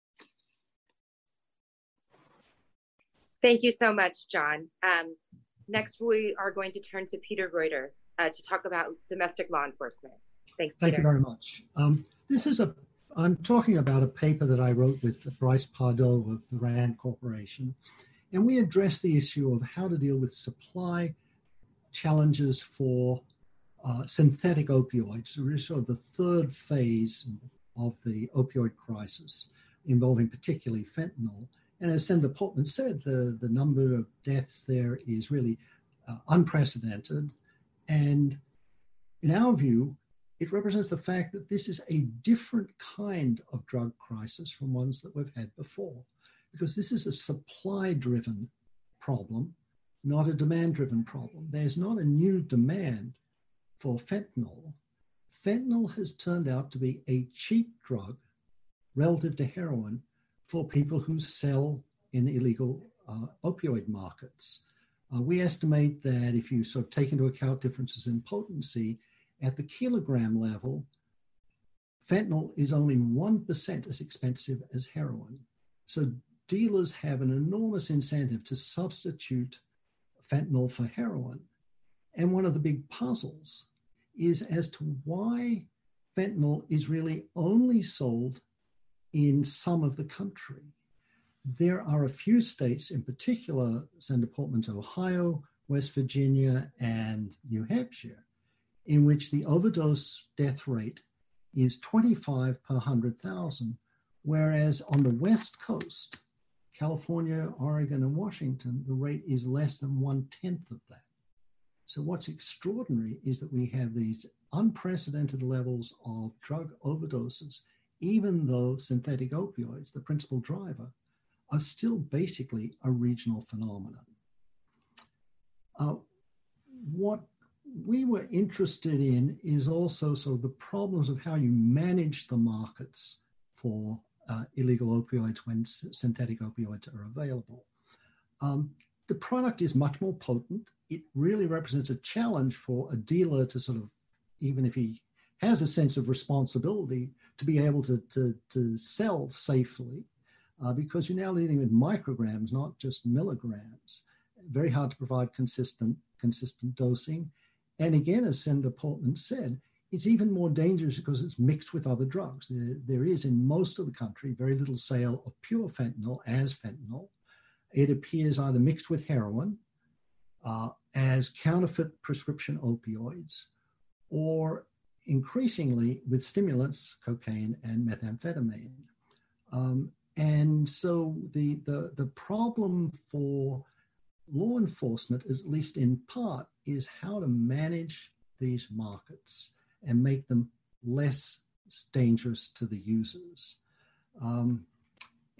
Thank you so much, John. Um, next, we are going to turn to Peter Reuter uh, to talk about domestic law enforcement. Thanks, Peter. Thank you very much. Um, this is a, I'm talking about a paper that I wrote with Bryce Pardo of the RAND Corporation, and we address the issue of how to deal with supply challenges for uh, synthetic opioids, really sort of the third phase of the opioid crisis, involving particularly fentanyl. And as Senator Portman said, the, the number of deaths there is really uh, unprecedented. And in our view, it represents the fact that this is a different kind of drug crisis from ones that we've had before, because this is a supply-driven problem, not a demand-driven problem. There's not a new demand for fentanyl. Fentanyl has turned out to be a cheap drug relative to heroin for people who sell in illegal uh, opioid markets. Uh, we estimate that if you sort of take into account differences in potency, at the kilogram level, fentanyl is only one percent as expensive as heroin. So dealers have an enormous incentive to substitute fentanyl for heroin. And one of the big puzzles is as to why fentanyl is really only sold in some of the country. There are a few states, in particular, Senator Portman's Ohio, West Virginia, and New Hampshire, in which the overdose death rate is twenty-five per one hundred thousand, whereas on the West Coast, California, Oregon, and Washington, the rate is less than one-tenth of that. So what's extraordinary is that we have these unprecedented levels of drug overdoses, even though synthetic opioids, the principal driver, are still basically a regional phenomenon. Uh, what we were interested in is also sort of the problems of how you manage the markets for uh, illegal opioids when s- synthetic opioids are available. Um, the product is much more potent. It really represents a challenge for a dealer to sort of, even if he has a sense of responsibility, to be able to, to, to sell safely, uh, because you're now dealing with micrograms, not just milligrams. Very hard to provide consistent, consistent dosing. And again, as Senator Portman said, it's even more dangerous because it's mixed with other drugs. There, there is in most of the country very little sale of pure fentanyl as fentanyl. It appears either mixed with heroin, uh, as counterfeit prescription opioids, or increasingly with stimulants, cocaine and methamphetamine. Um, and so the, the, the problem for law enforcement, is, at least in part, is how to manage these markets and make them less dangerous to the users. Um,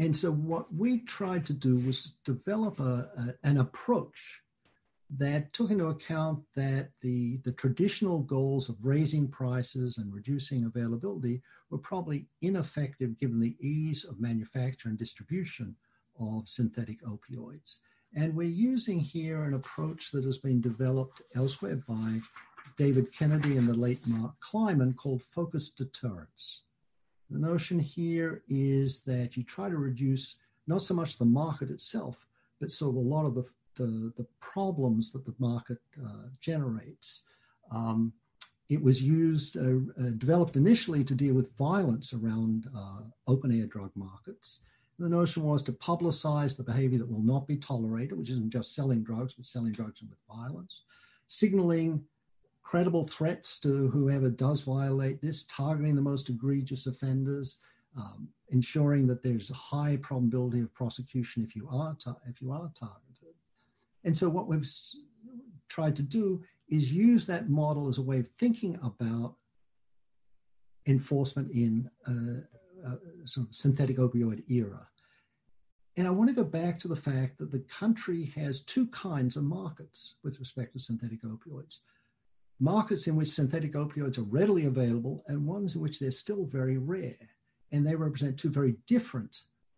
And so what we tried to do was develop a, a, an approach that took into account that the, the traditional goals of raising prices and reducing availability were probably ineffective given the ease of manufacture and distribution of synthetic opioids. And we're using here an approach that has been developed elsewhere by David Kennedy and the late Mark Kleiman called focused deterrence. The notion here is that you try to reduce not so much the market itself, but sort of a lot of the, the, the problems that the market uh, generates. Um, it was used, uh, uh, developed initially to deal with violence around uh, open-air drug markets. The notion was to publicize the behavior that will not be tolerated, which isn't just selling drugs, but selling drugs with violence, signaling credible threats to whoever does violate this, targeting the most egregious offenders, um, ensuring that there's a high probability of prosecution if you are if you are targeted. And so what we've tried to do is use that model as a way of thinking about enforcement in a, a sort of synthetic opioid era. And I want to go back to the fact that the country has two kinds of markets with respect to synthetic opioids. Markets in which synthetic opioids are readily available and ones in which they're still very rare. And they represent two very different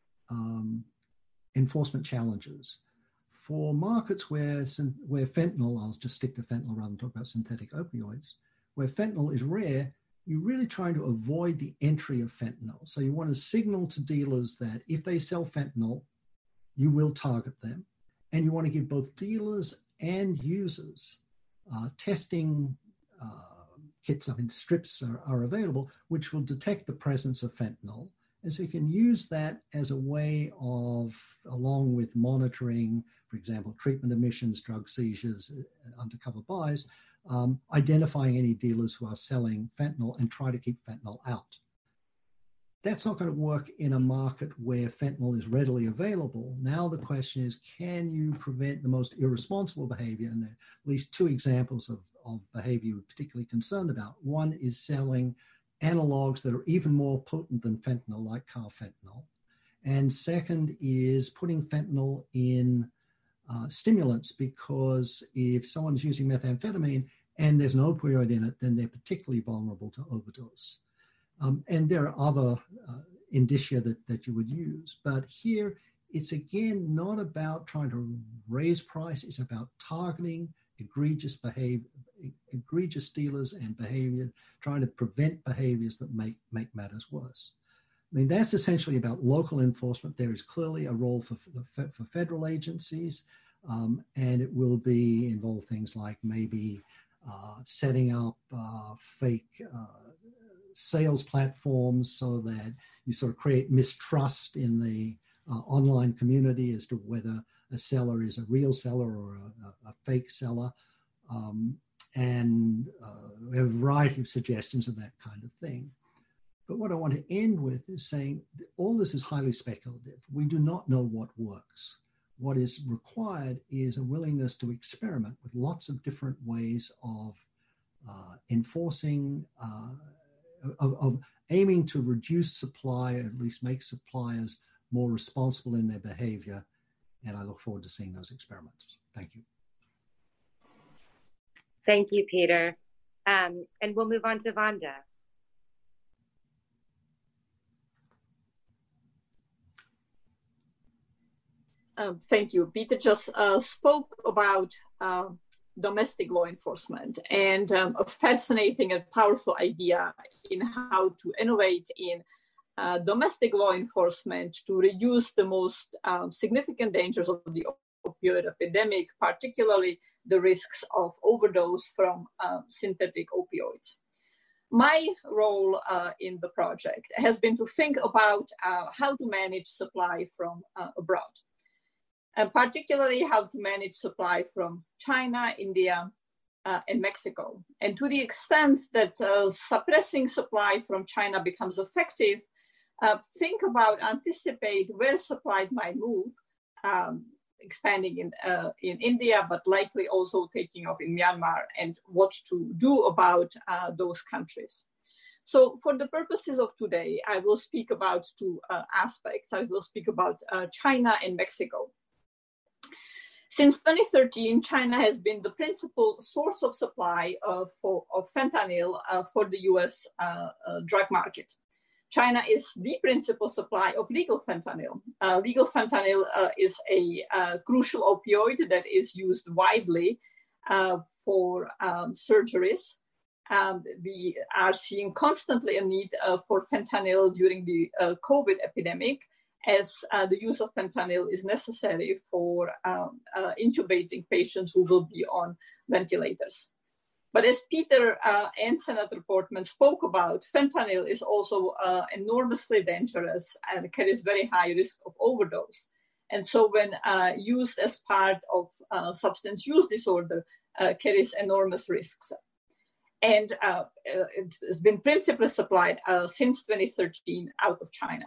um, enforcement challenges. For markets where, where fentanyl, I'll just stick to fentanyl rather than talk about synthetic opioids, where fentanyl is rare, you're really trying to avoid the entry of fentanyl. So you want to signal to dealers that if they sell fentanyl, you will target them. And you want to give both dealers and users uh, testing uh, kits, I mean, strips are, are available, which will detect the presence of fentanyl. And so you can use that as a way of, along with monitoring, for example, treatment admissions, drug seizures, uh, undercover buys, um, identifying any dealers who are selling fentanyl and try to keep fentanyl out. That's not going to work in a market where fentanyl is readily available. Now the question is, can you prevent the most irresponsible behavior? And there are at least two examples of, of behavior we're particularly concerned about. One is selling analogs that are even more potent than fentanyl, like carfentanil. And second is putting fentanyl in uh, stimulants, because if someone's using methamphetamine and there's an opioid in it, then they're particularly vulnerable to overdose. Um, and there are other uh, indicia that, that you would use. But here, it's again not about trying to raise price. It's about targeting egregious behavior, egregious dealers and behavior, trying to prevent behaviors that make, make matters worse. I mean, that's essentially about local enforcement. There is clearly a role for, for, for federal agencies, um, and it will be involve things like maybe uh, setting up uh, fake uh, sales platforms so that you sort of create mistrust in the uh, online community as to whether a seller is a real seller or a, a fake seller. Um, and uh, we have a variety of suggestions of that kind of thing. But what I want to end with is saying that all this is highly speculative. We do not know what works. What is required is a willingness to experiment with lots of different ways of uh, enforcing, uh, of, of aiming to reduce supply, or at least make suppliers more responsible in their behavior. And I look forward to seeing those experiments. Thank you. Thank you, Peter. Um, and we'll move on to Vanda. Um, thank you. Peter just uh, spoke about uh, domestic law enforcement, and um, a fascinating and powerful idea in how to innovate in uh, domestic law enforcement to reduce the most um, significant dangers of the opioid epidemic, particularly the risks of overdose from uh, synthetic opioids. My role uh, in the project has been to think about uh, how to manage supply from uh, abroad, and particularly how to manage supply from China, India, uh, and Mexico. And to the extent that uh, suppressing supply from China becomes effective, uh, think about, anticipate where supply might move, um, expanding in, uh, in India, but likely also taking off in Myanmar, and what to do about uh, those countries. So for the purposes of today, I will speak about two uh, aspects. I will speak about uh, China and Mexico. Since twenty thirteen, China has been the principal source of supply uh, for, of fentanyl uh, for the U S uh, uh, drug market. China is the principal supply of legal fentanyl. Uh, legal fentanyl uh, is a uh, crucial opioid that is used widely uh, for um, surgeries. Um, we are seeing constantly a need uh, for fentanyl during the uh, COVID epidemic, as uh, the use of fentanyl is necessary for um, uh, intubating patients who will be on ventilators. But as Peter uh, and Senator Portman spoke about, fentanyl is also uh, enormously dangerous and carries very high risk of overdose. And so when uh, used as part of uh, substance use disorder, uh, carries enormous risks. And uh, it has been principally supplied uh, since twenty thirteen out of China.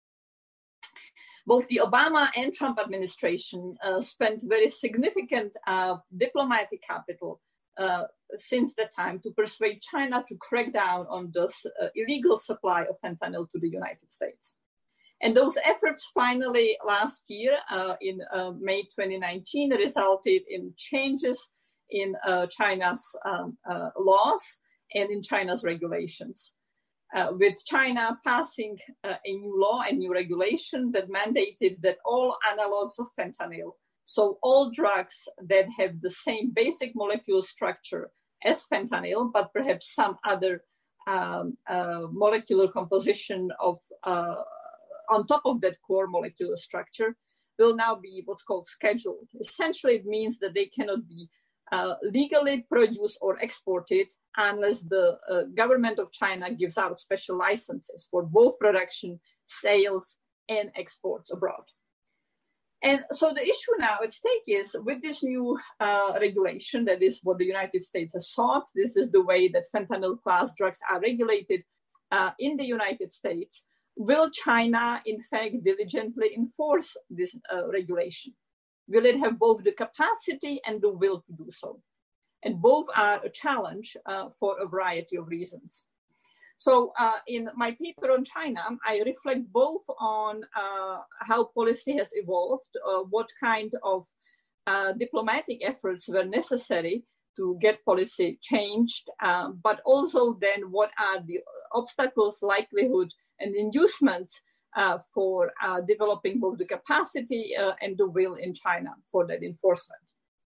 Both the Obama and Trump administration uh, spent very significant uh, diplomatic capital uh, since that time to persuade China to crack down on the uh, illegal supply of fentanyl to the United States. And those efforts finally last year uh, in uh, May twenty nineteen resulted in changes in uh, China's um, uh, laws and in China's regulations. Uh, with China passing uh, a new law and new regulation that mandated that all analogs of fentanyl, so all drugs that have the same basic molecular structure as fentanyl, but perhaps some other um, uh, molecular composition of uh, on top of that core molecular structure, will now be what's called scheduled. Essentially, it means that they cannot be Uh, legally produced or exported unless the uh, government of China gives out special licenses for both production, sales, and exports abroad. And so the issue now at stake is, with this new uh, regulation, that is what the United States has sought, this is the way that fentanyl class drugs are regulated uh, in the United States, will China in fact diligently enforce this uh, regulation? Will it have both the capacity and the will to do so? And both are a challenge uh, for a variety of reasons. So uh, in my paper on China, I reflect both on uh, how policy has evolved, uh, what kind of uh, diplomatic efforts were necessary to get policy changed, uh, but also then what are the obstacles, likelihood, and inducements Uh, for uh, developing both the capacity uh, and the will in China for that enforcement.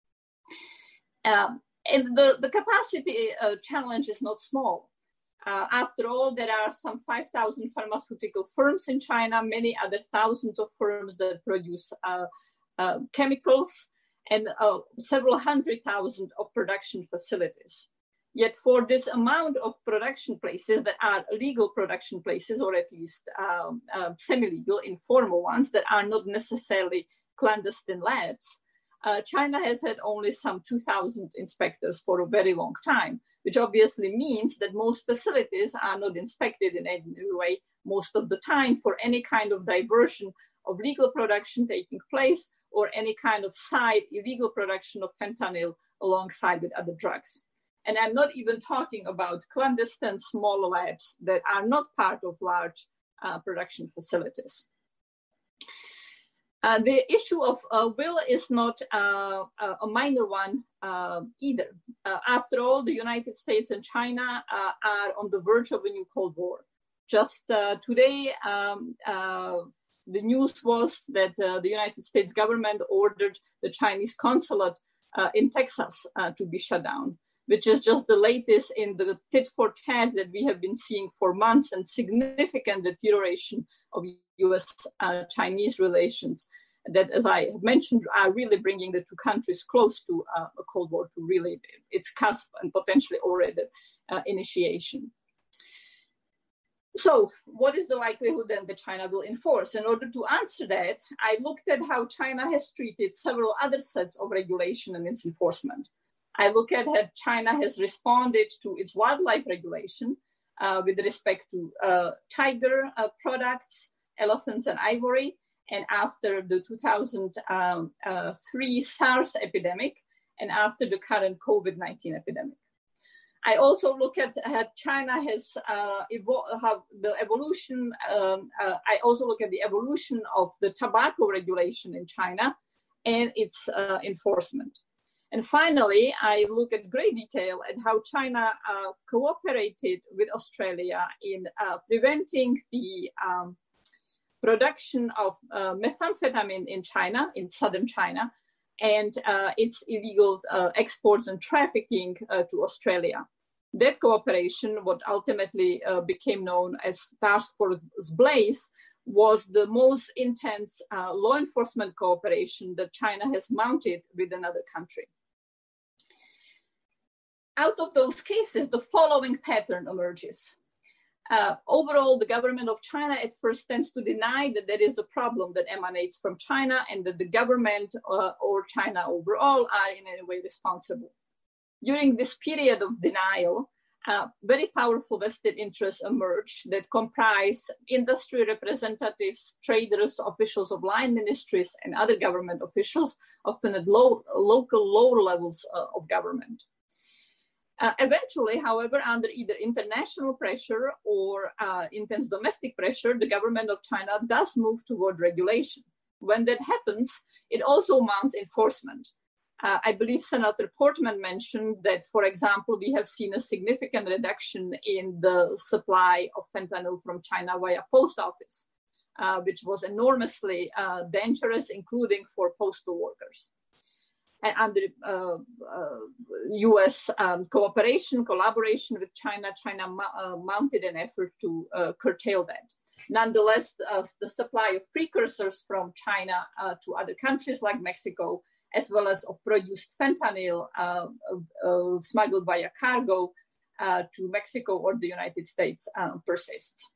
Um, and the, the capacity uh, challenge is not small. Uh, after all, there are some five thousand pharmaceutical firms in China, many other thousands of firms that produce uh, uh, chemicals, and uh, several hundred thousand of production facilities. Yet for this amount of production places that are legal production places, or at least um, uh, semi-legal, informal ones that are not necessarily clandestine labs, uh, China has had only some two thousand inspectors for a very long time, which obviously means that most facilities are not inspected in any way most of the time for any kind of diversion of legal production taking place or any kind of side illegal production of fentanyl alongside with other drugs. And I'm not even talking about clandestine small labs that are not part of large uh, production facilities. Uh, the issue of uh, will is not uh, a minor one uh, either. Uh, after all, the United States and China uh, are on the verge of a new Cold War. Just uh, today, um, uh, the news was that uh, the United States government ordered the Chinese consulate uh, in Texas uh, to be shut down, which is just the latest in the tit for tat that we have been seeing for months, and significant deterioration of U S Chinese uh, relations that, as I mentioned, are really bringing the two countries close to uh, a Cold War, to really its cusp and potentially already uh, initiation. So what is the likelihood then that China will enforce? In order to answer that, I looked at how China has treated several other sets of regulation and its enforcement. I look at how China has responded to its wildlife regulation uh, with respect to uh, tiger uh, products, elephants, and ivory, and after the two thousand three SARS epidemic, and after the current COVID nineteen epidemic. I also look at how China has uh, evolved, how the evolution, um, uh, I also look at the evolution of the tobacco regulation in China and its uh, enforcement. And finally, I look at great detail at how China uh, cooperated with Australia in uh, preventing the um, production of uh, methamphetamine in China, in southern China, and uh, its illegal uh, exports and trafficking uh, to Australia. That cooperation, what ultimately uh, became known as Task Force Blaze, was the most intense uh, law enforcement cooperation that China has mounted with another country. Out of those cases, the following pattern emerges. Uh, overall, the government of China at first tends to deny that there is a problem that emanates from China and that the government uh, or China overall are in any way responsible. During this period of denial, uh, very powerful vested interests emerge that comprise industry representatives, traders, officials of line ministries, and other government officials, often at low, local lower levels uh, of government. Uh, eventually, however, under either international pressure or uh, intense domestic pressure, the government of China does move toward regulation. When that happens, it also mounts enforcement. Uh, I believe Senator Portman mentioned that, for example, we have seen a significant reduction in the supply of fentanyl from China via post office, uh, which was enormously uh, dangerous, including for postal workers. And under uh, uh, U S um, cooperation, collaboration with China, China uh, mounted an effort to uh, curtail that. Nonetheless, uh, the supply of precursors from China uh, to other countries like Mexico, as well as of produced fentanyl uh, uh, smuggled via cargo uh, to Mexico or the United States uh, persists.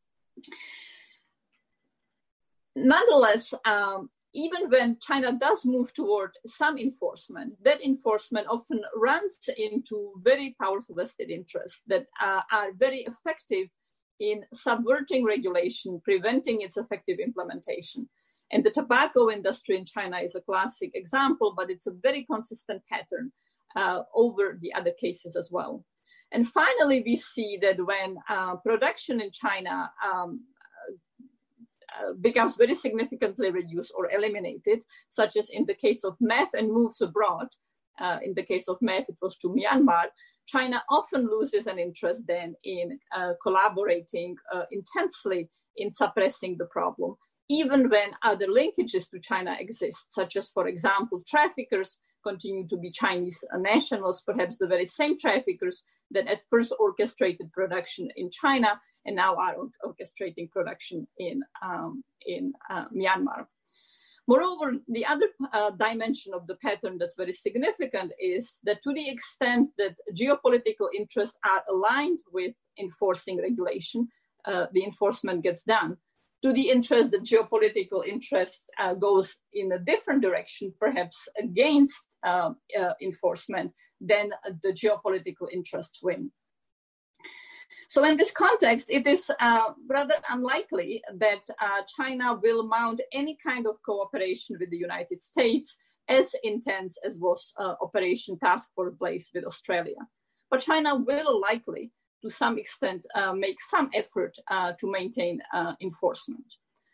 Nonetheless, um, even when China does move toward some enforcement, that enforcement often runs into very powerful vested interests that uh, are very effective in subverting regulation, preventing its effective implementation. And the tobacco industry in China is a classic example, but it's a very consistent pattern uh, over the other cases as well. And finally, we see that when uh, production in China um, uh, becomes very significantly reduced or eliminated, such as in the case of meth and moves abroad, uh, in the case of meth, it was to Myanmar, China often loses an interest then in uh, collaborating uh, intensely in suppressing the problem, even when other linkages to China exist, such as, for example, traffickers continue to be Chinese nationals, perhaps the very same traffickers that at first orchestrated production in China and now are orchestrating production in, um, in uh, Myanmar. Moreover, the other uh, dimension of the pattern that's very significant is that to the extent that geopolitical interests are aligned with enforcing regulation, uh, the enforcement gets done. To the interest that geopolitical interest uh, goes in a different direction, perhaps against uh, uh, enforcement, then the geopolitical interests win. So in this context, it is uh, rather unlikely that uh, China will mount any kind of cooperation with the United States as intense as was uh, Operation Task Force Blaze with Australia. But China will likely, to some extent, uh, make some effort uh, to maintain uh, enforcement.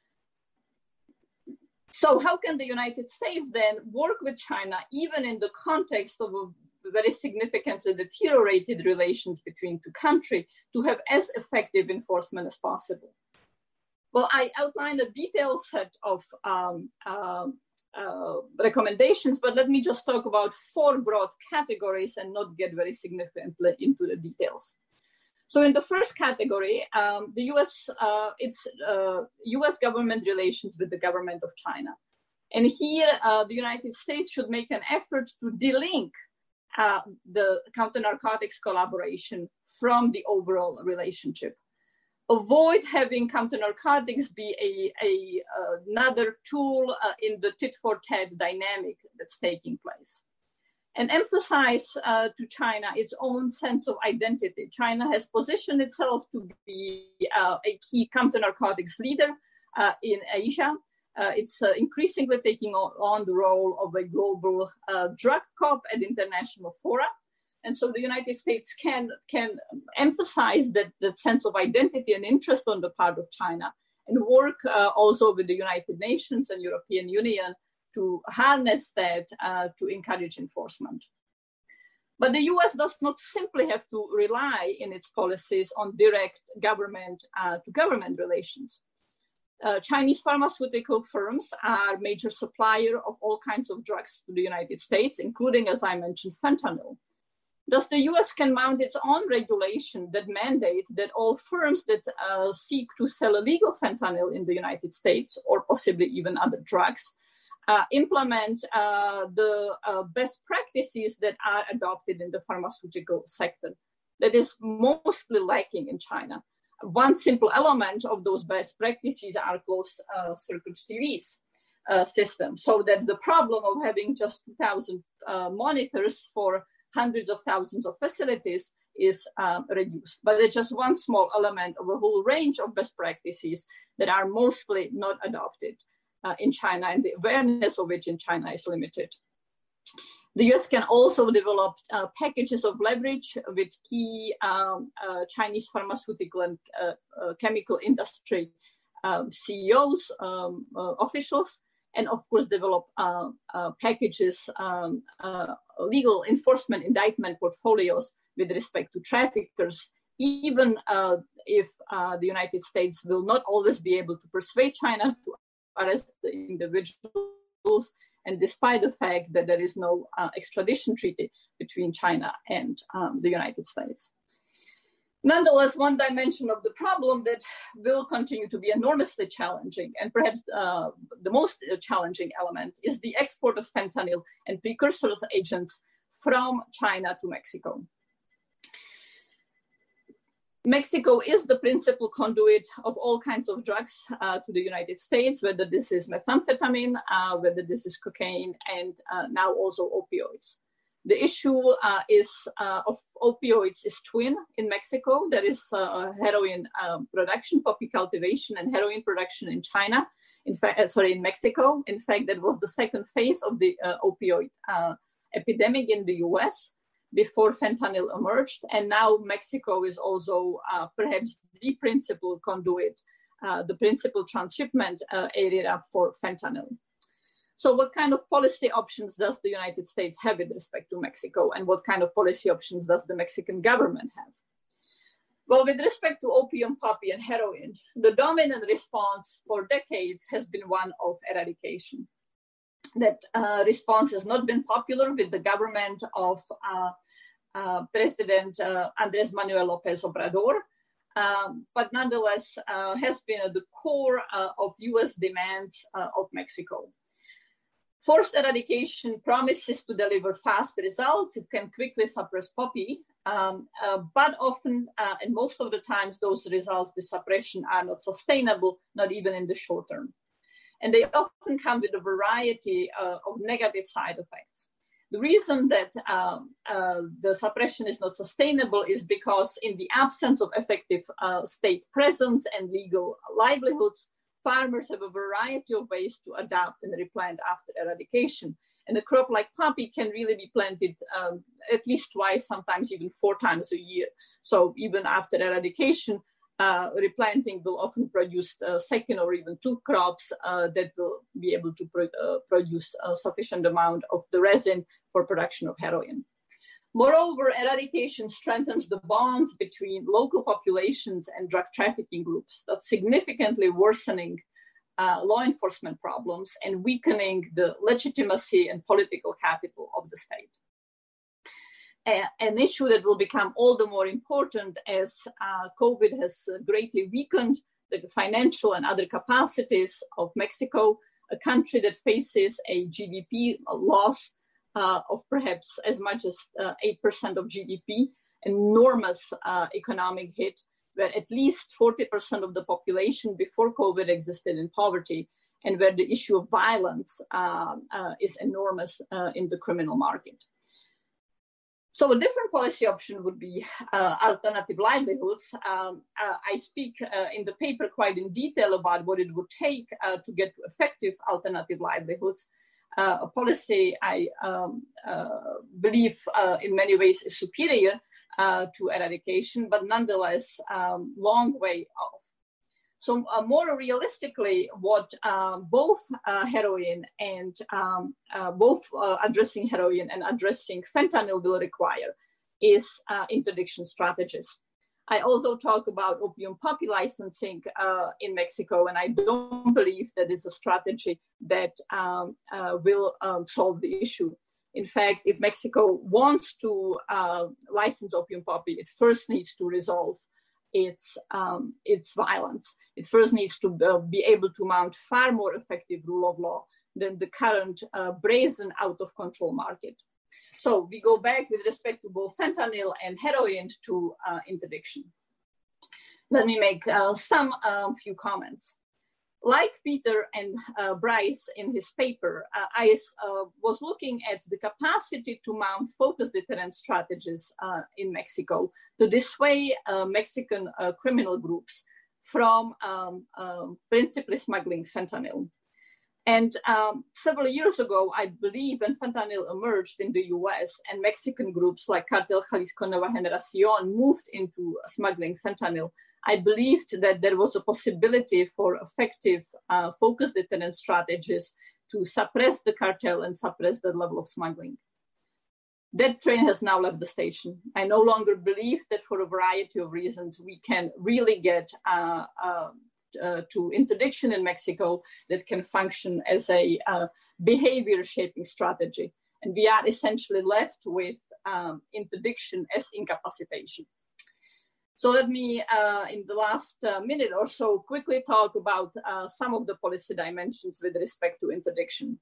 So how can the United States then work with China, even in the context of a very significantly deteriorated relations between two countries, to have as effective enforcement as possible? Well, I outlined a detailed set of um, uh, uh, recommendations, but let me just talk about four broad categories and not get very significantly into the details. So in the first category, um, the U S, uh, it's uh, U S government relations with the government of China. And here, uh, the United States should make an effort to delink uh, the counter-narcotics collaboration from the overall relationship. Avoid having counter-narcotics be a, a, uh, another tool uh, in the tit-for-tat dynamic that's taking place. And emphasize uh, to China its own sense of identity. China has positioned itself to be uh, a key counter-narcotics leader uh, in Asia. Uh, it's uh, increasingly taking on, on the role of a global uh, drug cop at international fora. And so the United States can, can emphasize that, that sense of identity and interest on the part of China, and work uh, also with the United Nations and European Union to harness that uh, to encourage enforcement. But the U S does not simply have to rely in its policies on direct government uh, to government relations. Uh, Chinese pharmaceutical firms are major supplier of all kinds of drugs to the United States, including, as I mentioned, fentanyl. Thus, the U S can mount its own regulation that mandate that all firms that uh, seek to sell illegal fentanyl in the United States, or possibly even other drugs, uh, implement uh, the uh, best practices that are adopted in the pharmaceutical sector. That is mostly lacking in China. One simple element of those best practices are closed uh, circuit T Vs uh, system, so that the problem of having just two thousand uh, monitors for hundreds of thousands of facilities is um, reduced. But it's just one small element of a whole range of best practices that are mostly not adopted uh, in China, and the awareness of which in China is limited. The U S can also develop uh, packages of leverage with key um, uh, Chinese pharmaceutical and uh, uh, chemical industry um, C E Os, um, uh, officials, and of course develop uh, uh, packages, um, uh, legal enforcement indictment portfolios with respect to traffickers, even uh, if uh, the United States will not always be able to persuade China to arrest the individuals, and despite the fact that there is no uh, extradition treaty between China and um, the United States. Nonetheless, one dimension of the problem that will continue to be enormously challenging, and perhaps uh, the most challenging element, is the export of fentanyl and precursor agents from China to Mexico. Mexico is the principal conduit of all kinds of drugs uh, to the United States, whether this is methamphetamine, uh, whether this is cocaine, and uh, now also opioids. The issue uh, is uh, of opioids is twin in Mexico. There is uh, heroin um, production, poppy cultivation, and heroin production in China. In fact, uh, sorry, in Mexico. In fact, that was the second phase of the uh, opioid uh, epidemic in the U S before fentanyl emerged. And now Mexico is also uh, perhaps the principal conduit, uh, the principal transshipment uh, area for fentanyl. So what kind of policy options does the United States have with respect to Mexico, and what kind of policy options does the Mexican government have? Well, with respect to opium, poppy, and heroin, the dominant response for decades has been one of eradication. That uh, response has not been popular with the government of uh, uh, President uh, Andrés Manuel López Obrador, um, but nonetheless uh, has been at the core uh, of U S demands uh, of Mexico. Forced eradication promises to deliver fast results. It can quickly suppress poppy, um, uh, but often, uh, and most of the times, those results, the suppression, are not sustainable, not even in the short term. And they often come with a variety uh, of negative side effects. The reason that um, uh, the suppression is not sustainable is because in the absence of effective uh, state presence and legal livelihoods, farmers have a variety of ways to adapt and replant after eradication. And a crop like poppy can really be planted um, at least twice, sometimes even four times a year. So even after eradication, uh, replanting will often produce a second or even two crops uh, that will be able to pro uh, produce a sufficient amount of the resin for production of heroin. Moreover, eradication strengthens the bonds between local populations and drug trafficking groups, thus significantly worsening uh, law enforcement problems and weakening the legitimacy and political capital of the state. A an issue that will become all the more important as uh, COVID has greatly weakened the financial and other capacities of Mexico, a country that faces a G D P loss Uh, of perhaps as much as uh, eight percent of G D P, enormous uh, economic hit, where at least forty percent of the population before COVID existed in poverty, and where the issue of violence uh, uh, is enormous uh, in the criminal market. So a different policy option would be uh, alternative livelihoods. Um, uh, I speak uh, in the paper quite in detail about what it would take uh, to get to effective alternative livelihoods. uh, a policy I um, uh, believe uh, in many ways is superior uh, to eradication, but nonetheless, um, long way off. So uh, more realistically, what uh, both uh, heroin and um, uh, both uh, addressing heroin and addressing fentanyl will require is uh, interdiction strategies. I also talk about opium poppy licensing uh, in Mexico, and I don't believe that is a strategy that um, uh, will um, solve the issue. In fact, if Mexico wants to uh, license opium poppy, it first needs to resolve its, um, its violence. It first needs to uh, be able to mount far more effective rule of law than the current uh, brazen out of control market. So we go back with respect to both fentanyl and heroin to uh, interdiction. Let me make uh, some uh, few comments. Like Peter and uh, Bryce in his paper, uh, I uh, was looking at the capacity to mount focus deterrent strategies uh, in Mexico to dissuade uh, Mexican uh, criminal groups from um, uh, principally smuggling fentanyl. And um, several years ago, I believe when fentanyl emerged in the U S and Mexican groups like Cartel Jalisco Nueva Generación moved into smuggling fentanyl, I believed that there was a possibility for effective uh, focus deterrent strategies to suppress the cartel and suppress the level of smuggling. That train has now left the station. I no longer believe that for a variety of reasons, we can really get uh, uh, uh, to interdiction in Mexico that can function as a uh, behavior shaping strategy. And we are essentially left with um, interdiction as incapacitation. So let me, uh, in the last uh, minute or so, quickly talk about uh, some of the policy dimensions with respect to interdiction.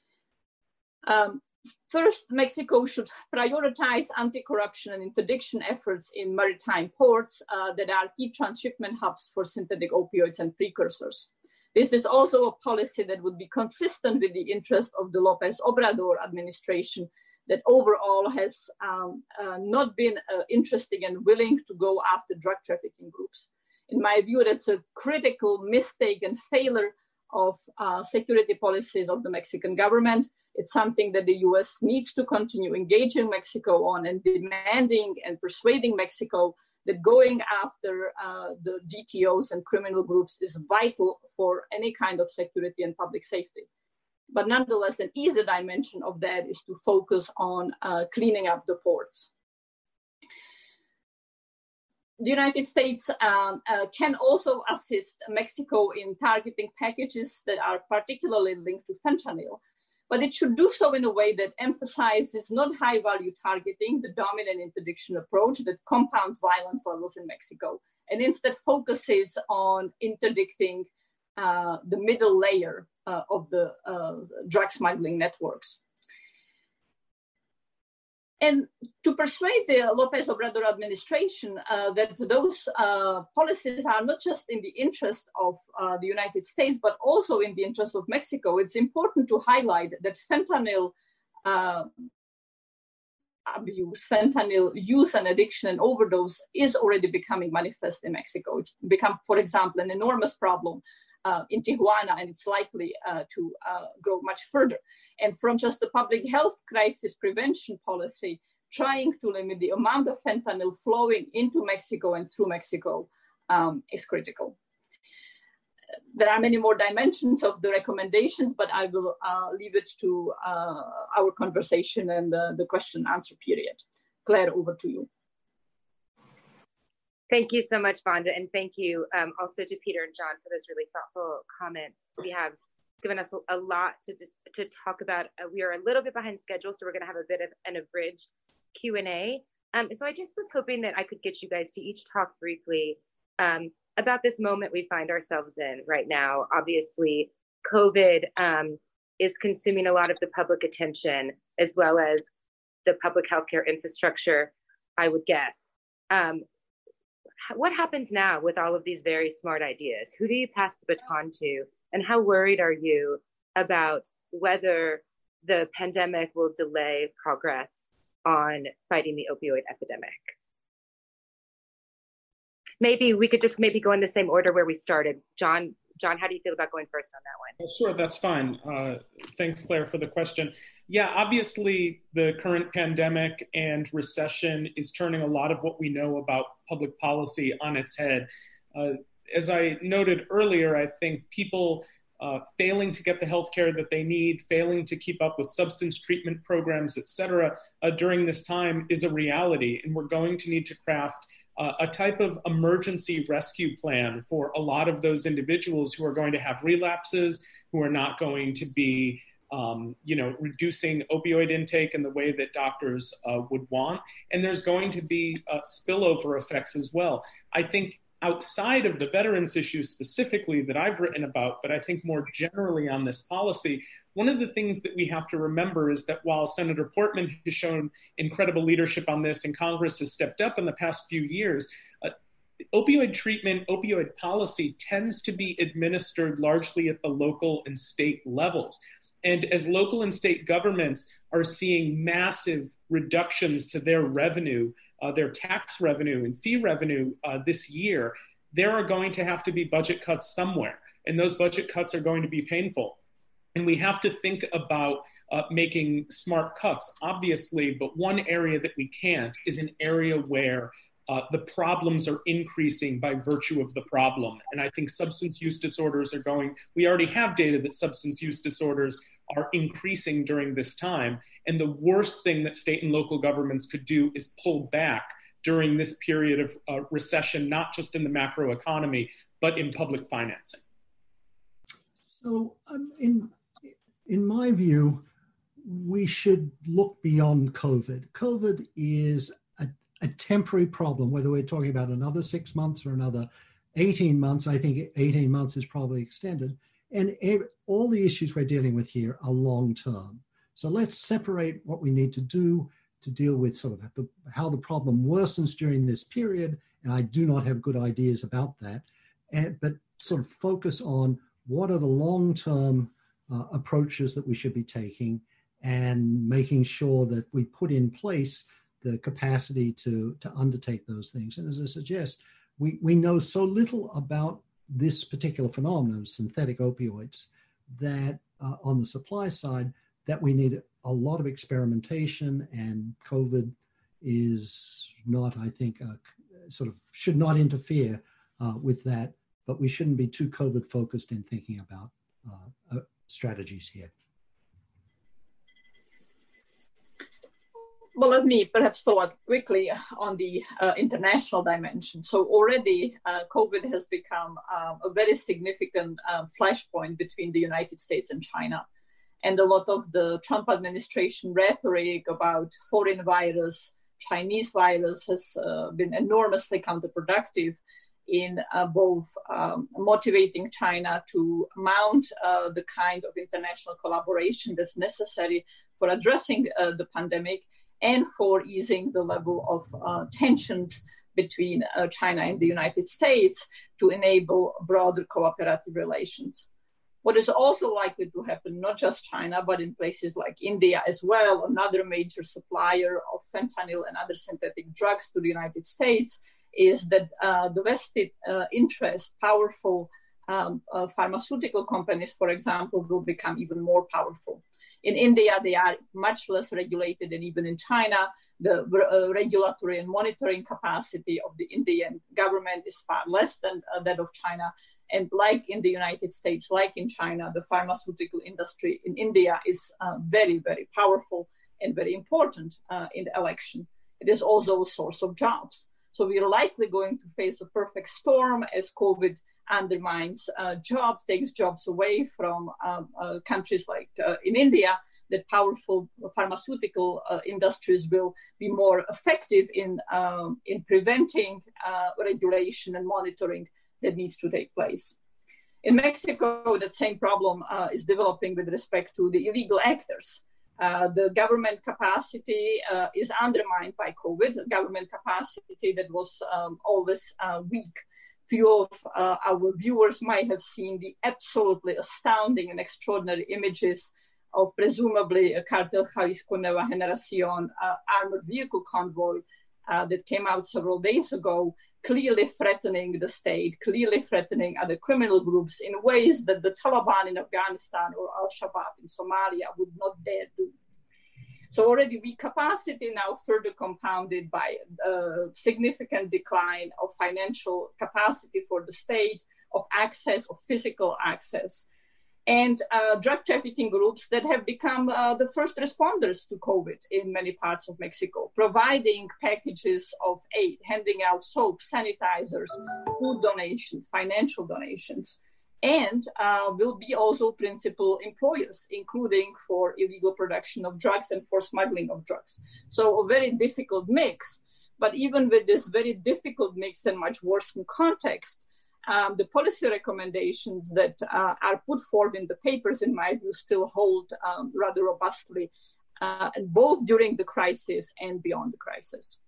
Um, first, Mexico should prioritize anti-corruption and interdiction efforts in maritime ports uh, that are key transshipment hubs for synthetic opioids and precursors. This is also a policy that would be consistent with the interest of the López Obrador administration that overall has um, uh, not been uh, interested and willing to go after drug trafficking groups. In my view, that's a critical mistake and failure of uh, security policies of the Mexican government. It's something that the U S needs to continue engaging Mexico on and demanding and persuading Mexico that going after uh, the D T Os and criminal groups is vital for any kind of security and public safety. But nonetheless, an easy dimension of that is to focus on uh, cleaning up the ports. The United States um, uh, can also assist Mexico in targeting packages that are particularly linked to fentanyl, but it should do so in a way that emphasizes not high-value targeting, the dominant interdiction approach that compounds violence levels in Mexico, and instead focuses on interdicting uh, the middle layer uh, of the uh, drug smuggling networks. And to persuade the López Obrador administration uh, that those uh, policies are not just in the interest of uh, the United States, but also in the interest of Mexico, it's important to highlight that fentanyl uh, abuse, fentanyl use and addiction and overdose is already becoming manifest in Mexico. It's become, for example, an enormous problem Uh, in Tijuana, and it's likely uh, to uh, go much further. And from just the public health crisis prevention policy, trying to limit the amount of fentanyl flowing into Mexico and through Mexico um, is critical. There are many more dimensions of the recommendations, but I will uh, leave it to uh, our conversation and uh, the question and answer period. Claire, over to you. Thank you so much, Vonda, and thank you um, also to Peter and John for those really thoughtful comments. We have given us a, a lot to just to talk about. Uh, we are a little bit behind schedule, so we're going to have a bit of an abridged Q and A. Um, so I just was hoping that I could get you guys to each talk briefly um, about this moment we find ourselves in right now. Obviously, COVID um, is consuming a lot of the public attention, as well as the public healthcare infrastructure, I would guess. Um, What happens now with all of these very smart ideas? Who do you pass the baton to? And how worried are you about whether the pandemic will delay progress on fighting the opioid epidemic? Maybe we could just maybe go in the same order where we started. John, John, how do you feel about going first on that one? Sure, that's fine. Uh, thanks, Claire, for the question. Yeah, obviously, the current pandemic and recession is turning a lot of what we know about public policy on its head. Uh, as I noted earlier, I think people uh, failing to get the health care that they need, failing to keep up with substance treatment programs, et cetera, uh, during this time is a reality. And we're going to need to craft uh, a type of emergency rescue plan for a lot of those individuals who are going to have relapses, who are not going to be Um, you know, reducing opioid intake in the way that doctors uh, would want. And there's going to be uh, spillover effects as well. I think outside of the veterans issue specifically that I've written about, but I think more generally on this policy, one of the things that we have to remember is that while Senator Portman has shown incredible leadership on this and Congress has stepped up in the past few years, uh, opioid treatment, opioid policy tends to be administered largely at the local and state levels. And as local and state governments are seeing massive reductions to their revenue, uh, their tax revenue and fee revenue uh, this year, there are going to have to be budget cuts somewhere. And those budget cuts are going to be painful. And we have to think about uh, making smart cuts, obviously, but one area that we can't is an area where Uh, the problems are increasing by virtue of the problem. And I think substance use disorders are going, we already have data that substance use disorders are increasing during this time. And the worst thing that state and local governments could do is pull back during this period of uh, recession, not just in the macroeconomy, but in public financing. So um, in, in my view, we should look beyond COVID. COVID is a temporary problem, whether we're talking about another six months or another eighteen months. I think eighteen months is probably extended. And all the issues we're dealing with here are long term. So let's separate what we need to do to deal with sort of the, how the problem worsens during this period. And I do not have good ideas about that, and, but sort of focus on what are the long-term uh, approaches that we should be taking and making sure that we put in place the capacity to, to undertake those things. And as I suggest, we, we know so little about this particular phenomenon of synthetic opioids that uh, on the supply side, that we need a lot of experimentation, and COVID is not, I think, uh, sort of should not interfere uh, with that, but we shouldn't be too COVID focused in thinking about uh, uh, strategies here. Well, let me perhaps thought quickly on the uh, international dimension. So already uh, COVID has become um, a very significant um, flashpoint between the United States and China. And a lot of the Trump administration rhetoric about foreign virus, Chinese virus has uh, been enormously counterproductive in uh, both um, motivating China to mount uh, the kind of international collaboration that's necessary for addressing uh, the pandemic, and for easing the level of uh, tensions between uh, China and the United States to enable broader cooperative relations. What is also likely to happen, not just China, but in places like India as well, another major supplier of fentanyl and other synthetic drugs to the United States, is that uh, the vested uh, interest, powerful um, uh, pharmaceutical companies, for example, will become even more powerful. In India, they are much less regulated than even in China. The uh, regulatory and monitoring capacity of the Indian government is far less than uh, that of China. And like in the United States, like in China, the pharmaceutical industry in India is uh, very, very powerful and very important uh, in the election. It is also a source of jobs. So we are likely going to face a perfect storm as COVID undermines uh, jobs, takes jobs away from um, uh, countries like uh, in India, that powerful pharmaceutical uh, industries will be more effective in, um, in preventing uh, regulation and monitoring that needs to take place. In Mexico, that same problem uh, is developing with respect to the illegal actors. Uh, the government capacity uh, is undermined by COVID, government capacity that was um, always uh, weak. Few of uh, our viewers might have seen the absolutely astounding and extraordinary images of presumably a Cartel Jalisco Nueva Generacion uh, armored vehicle convoy uh, that came out several days ago, clearly threatening the state, clearly threatening other criminal groups in ways that the Taliban in Afghanistan or Al-Shabaab in Somalia would not dare do. So already we capacity now further compounded by a significant decline of financial capacity for the state, of access, of physical access, and uh, drug trafficking groups that have become uh, the first responders to COVID in many parts of Mexico, providing packages of aid, handing out soap, sanitizers, food donations, financial donations, and uh, will be also principal employers, including for illegal production of drugs and for smuggling of drugs. So a very difficult mix, but even with this very difficult mix and much worsened context, um, the policy recommendations that uh, are put forward in the papers, in my view, still hold um, rather robustly, uh, both during the crisis and beyond the crisis.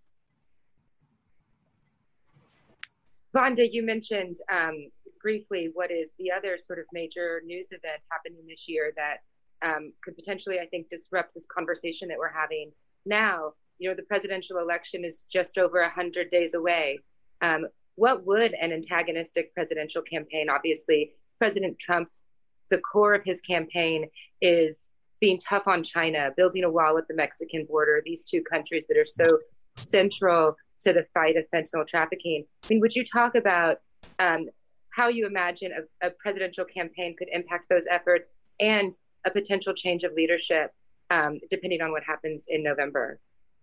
Vonda, you mentioned um, briefly what is the other sort of major news event happening this year that um, could potentially, I think, disrupt this conversation that we're having now. You know, the presidential election is just over one hundred days away. Um, what would an antagonistic presidential campaign, obviously, President Trump's, the core of his campaign is being tough on China, building a wall at the Mexican border, these two countries that are so central to the fight of fentanyl trafficking. I mean, would you talk about um, how you imagine a, a presidential campaign could impact those efforts and a potential change of leadership, um, depending on what happens in November?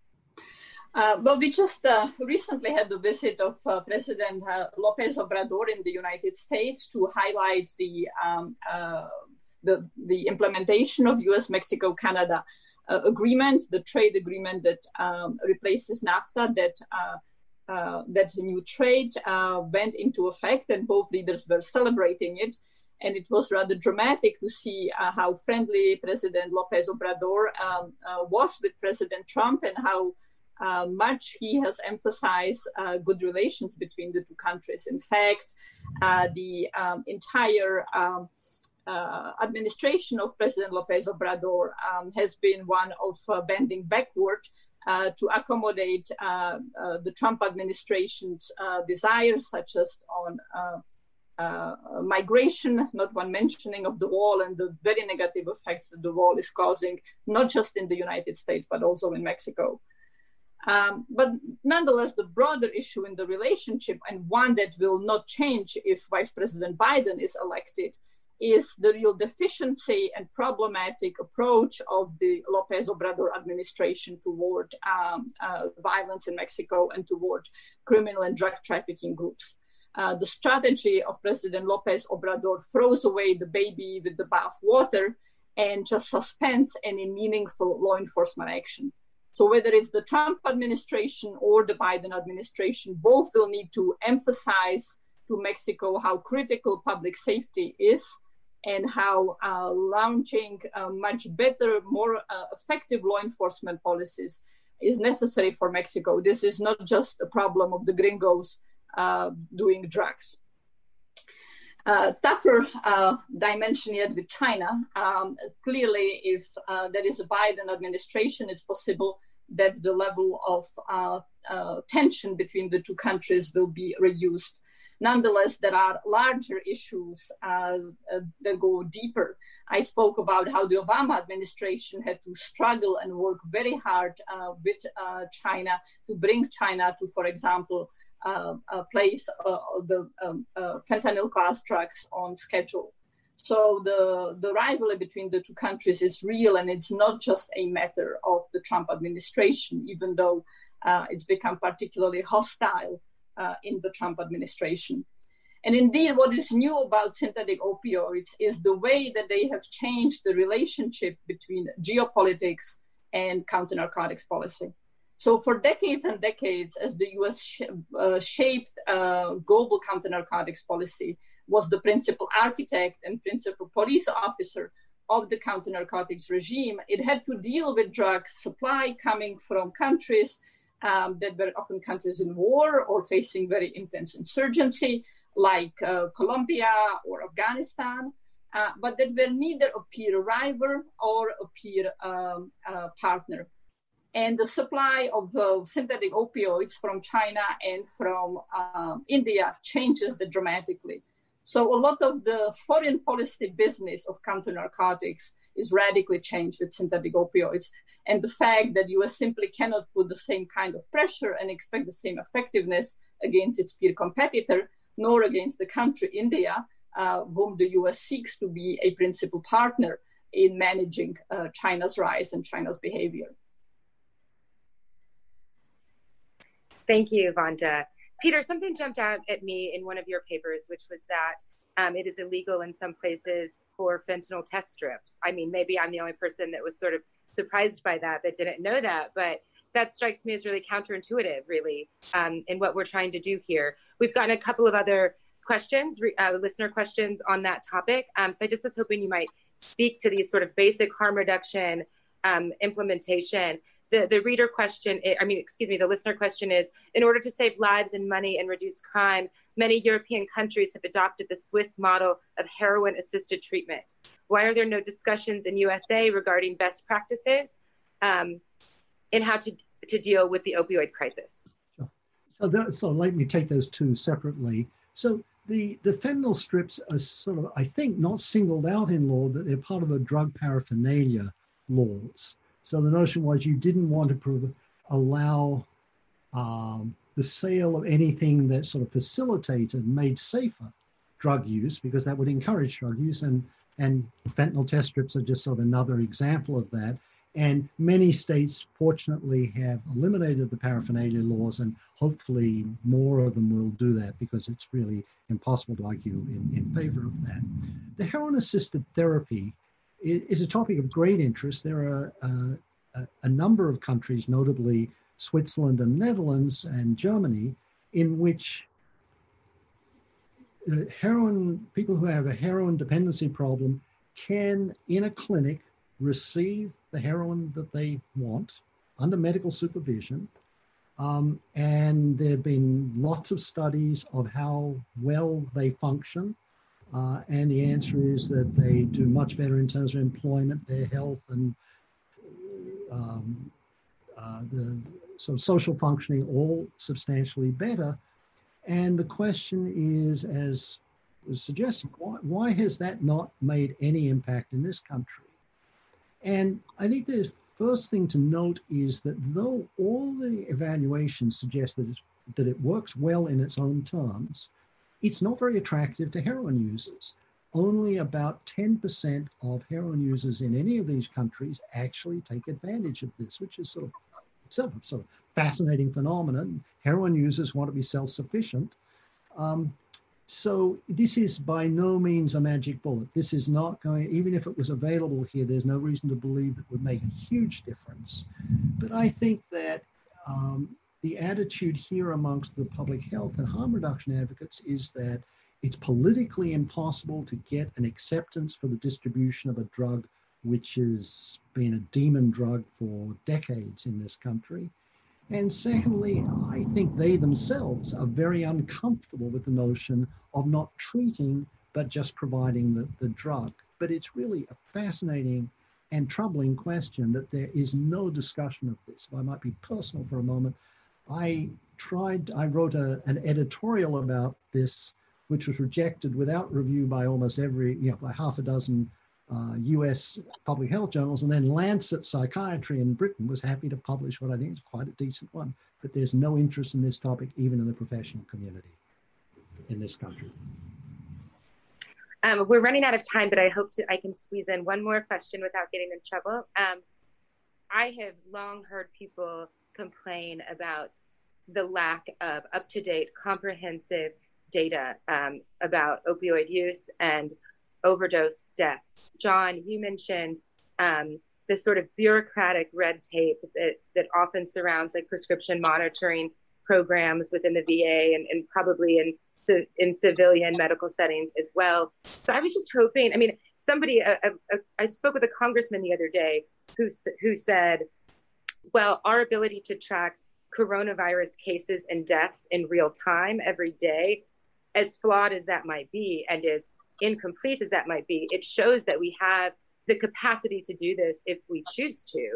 Uh, well, we just uh, recently had the visit of uh, President uh, López Obrador in the United States to highlight the, um, uh, the, the implementation of U S Mexico Canada Uh, agreement, the trade agreement that um, replaces NAFTA, that uh, uh, that new trade uh, went into effect, and both leaders were celebrating it. And it was rather dramatic to see uh, how friendly President López Obrador um, uh, was with President Trump, and how uh, much he has emphasized uh, good relations between the two countries. In fact, uh, the um, entire um, Uh, administration of President López Obrador um, has been one of uh, bending backward uh, to accommodate uh, uh, the Trump administration's uh, desires, such as on uh, uh, migration, not one mentioning of the wall and the very negative effects that the wall is causing, not just in the United States, but also in Mexico. Um, but nonetheless, the broader issue in the relationship, and one that will not change if Vice President Biden is elected, is the real deficiency and problematic approach of the López Obrador administration toward um, uh, violence in Mexico and toward criminal and drug trafficking groups. Uh, the strategy of President López Obrador throws away the baby with the bathwater and just suspends any meaningful law enforcement action. So whether it's the Trump administration or the Biden administration, both will need to emphasize to Mexico how critical public safety is, and how uh, launching uh, much better, more uh, effective law enforcement policies is necessary for Mexico. This is not just a problem of the gringos uh, doing drugs. Uh, tougher uh, dimension yet with China. Um, clearly, if uh, there is a Biden administration, it's possible that the level of uh, uh, tension between the two countries will be reduced. Nonetheless, there are larger issues uh, uh, that go deeper. I spoke about how the Obama administration had to struggle and work very hard uh, with uh, China to bring China to, for example, uh, uh, place uh, the um, uh, fentanyl class drugs on schedule. So the, the rivalry between the two countries is real, and it's not just a matter of the Trump administration, even though uh, it's become particularly hostile Uh, in the Trump administration. And indeed, what is new about synthetic opioids is the way that they have changed the relationship between geopolitics and counter-narcotics policy. So for decades and decades, as the U S sh uh, shaped uh, global counter-narcotics policy, was the principal architect and principal police officer of the counter-narcotics regime, it had to deal with drug supply coming from countries Um, that were often countries in war or facing very intense insurgency, like uh, Colombia or Afghanistan, uh, but that were neither a peer rival or a peer um, uh, partner. And the supply of uh, synthetic opioids from China and from uh, India changes dramatically. So a lot of the foreign policy business of counter narcotics is radically changed with synthetic opioids. And the fact that U S simply cannot put the same kind of pressure and expect the same effectiveness against its peer competitor, nor against the country, India, uh, whom the U S seeks to be a principal partner in managing uh, China's rise and China's behavior. Thank you, Vanda. Peter, something jumped out at me in one of your papers, which was that um, it is illegal in some places for fentanyl test strips. I mean, maybe I'm the only person that was sort of surprised by that, that didn't know that, but that strikes me as really counterintuitive, really, um, in what we're trying to do here. We've gotten a couple of other questions, uh, listener questions on that topic. Um, so I just was hoping you might speak to these sort of basic harm reduction um, implementation. The, the reader question, I mean, excuse me, the listener question is, in order to save lives and money and reduce crime, many European countries have adopted the Swiss model of heroin-assisted treatment. Why are there no discussions in U S A regarding best practices um, in how to, to deal with the opioid crisis? So, that, so let me take those two separately. So the, the fentanyl strips are sort of, I think, not singled out in law, that they're part of the drug paraphernalia laws. So the notion was you didn't want to prove, allow um, the sale of anything that sort of facilitated, made safer drug use, because that would encourage drug use. And, and fentanyl test strips are just sort of another example of that. And many states, fortunately, have eliminated the paraphernalia laws, and hopefully more of them will do that, because it's really impossible to argue in, in favor of that. The heroin-assisted therapy is a topic of great interest. There are uh, a, a number of countries, notably Switzerland and Netherlands and Germany, in which uh, heroin, people who have a heroin dependency problem can, in a clinic, receive the heroin that they want under medical supervision. Um, and there have been lots of studies of how well they function. Uh, and the answer is that they do much better in terms of employment, their health, and um, uh, the sort of social functioning, all substantially better. And the question is, as was suggested, why, why has that not made any impact in this country? And I think the first thing to note is that though all the evaluations suggest that, it's, that it works well in its own terms, it's not very attractive to heroin users. Only about ten percent of heroin users in any of these countries actually take advantage of this, which is sort of itself a sort of fascinating phenomenon. Heroin users want to be self-sufficient. Um, so this is by no means a magic bullet. This is not going, even if it was available here, there's no reason to believe it would make a huge difference. But I think that um, the attitude here amongst the public health and harm reduction advocates is that it's politically impossible to get an acceptance for the distribution of a drug which has been a demon drug for decades in this country. And secondly, I think they themselves are very uncomfortable with the notion of not treating, but just providing the, the drug. But it's really a fascinating and troubling question that there is no discussion of this. If I might be personal for a moment, I tried, I wrote a, an editorial about this, which was rejected without review by almost every, you know, by half a dozen uh, U S public health journals. And then Lancet Psychiatry in Britain was happy to publish what I think is quite a decent one. But there's no interest in this topic, even in the professional community in this country. Um, we're running out of time, but I hope to, I can squeeze in one more question without getting in trouble. Um, I have long heard people complain about the lack of up-to-date, comprehensive data um, about opioid use and overdose deaths. John, you mentioned um, this sort of bureaucratic red tape that, that often surrounds like prescription monitoring programs within the V A and, and probably in in civilian medical settings as well. So I was just hoping, I mean, somebody, uh, uh, I spoke with a congressman the other day who, who said, well, our ability to track coronavirus cases and deaths in real time every day, as flawed as that might be and as incomplete as that might be, it shows that we have the capacity to do this if we choose to.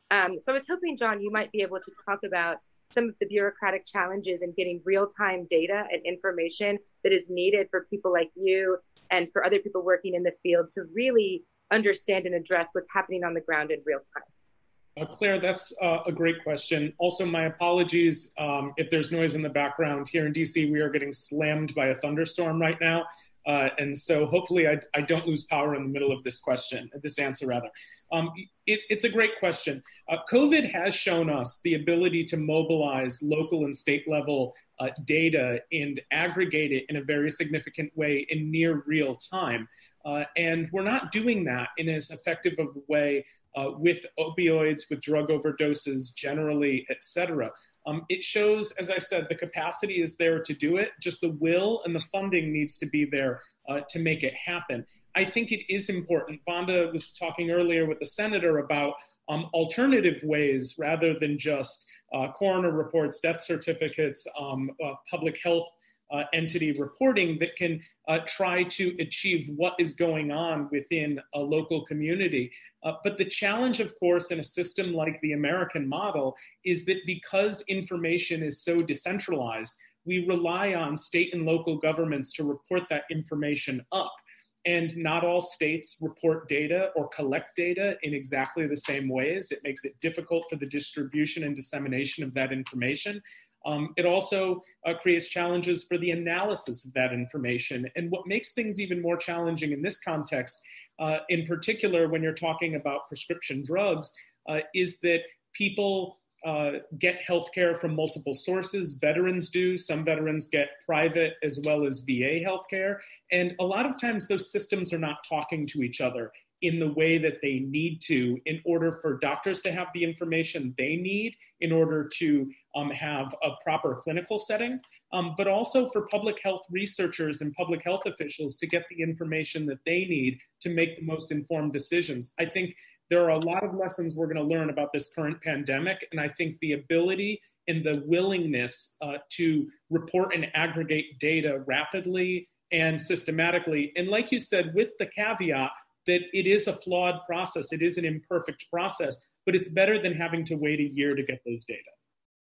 Um, so I was hoping, John, you might be able to talk about some of the bureaucratic challenges in getting real-time data and information that is needed for people like you and for other people working in the field to really understand and address what's happening on the ground in real time. Uh, Claire, that's uh, a great question. Also, my apologies um, if there's noise in the background. Here in D C, we are getting slammed by a thunderstorm right now. Uh, and so hopefully I, I don't lose power in the middle of this question, this answer rather. Um, it, it's a great question. Uh, COVID has shown us the ability to mobilize local and state level uh, data and aggregate it in a very significant way in near real time. Uh, and we're not doing that in as effective of a way uh, with opioids, with drug overdoses generally, et cetera. Um, it shows, as I said, the capacity is there to do it, just the will and the funding needs to be there uh, to make it happen. I think it is important. Vonda was talking earlier with the senator about um, alternative ways rather than just uh, coroner reports, death certificates, um, uh, public health uh, entity reporting that can uh, try to achieve what is going on within a local community. Uh, but the challenge, of course, in a system like the American model is that because information is so decentralized, we rely on state and local governments to report that information up. And not all states report data or collect data in exactly the same ways. It makes it difficult for the distribution and dissemination of that information. Um, it also uh, creates challenges for the analysis of that information. And what makes things even more challenging in this context, uh, in particular when you're talking about prescription drugs, uh, is that people uh, get healthcare from multiple sources. Veterans do. Some veterans get private as well as V A healthcare. And a lot of times those systems are not talking to each other in the way that they need to in order for doctors to have the information they need in order to um, have a proper clinical setting, um, but also for public health researchers and public health officials to get the information that they need to make the most informed decisions. I think there are a lot of lessons we're going to learn about this current pandemic, and I think the ability and the willingness uh, to report and aggregate data rapidly and systematically, and like you said, with the caveat that it is a flawed process, it is an imperfect process, but it's better than having to wait a year to get those data.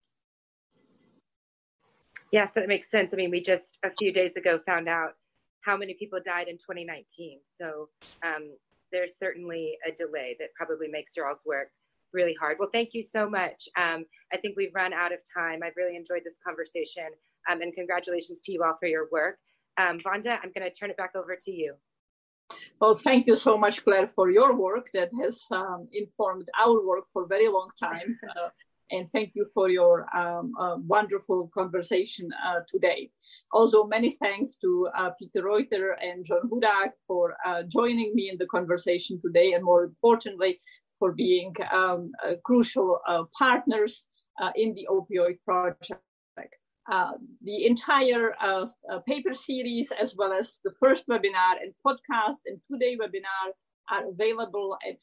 Yes, that makes sense. I mean, we just a few days ago found out how many people died in twenty nineteen. So um, there's certainly a delay that probably makes your all's work really hard. Well, thank you so much. Um, I think we've run out of time. I've really enjoyed this conversation, um, and congratulations to you all for your work. Um, Vonda, I'm going to turn it back over to you. Well, thank you so much, Claire, for your work that has um, informed our work for a very long time. Uh, and thank you for your um, uh, wonderful conversation uh, today. Also, many thanks to uh, Peter Reuter and John Hudak for uh, joining me in the conversation today, and more importantly, for being um, uh, crucial uh, partners uh, in the opioid project. Uh, the entire uh, uh, paper series, as well as the first webinar and podcast and two-day webinar, are available at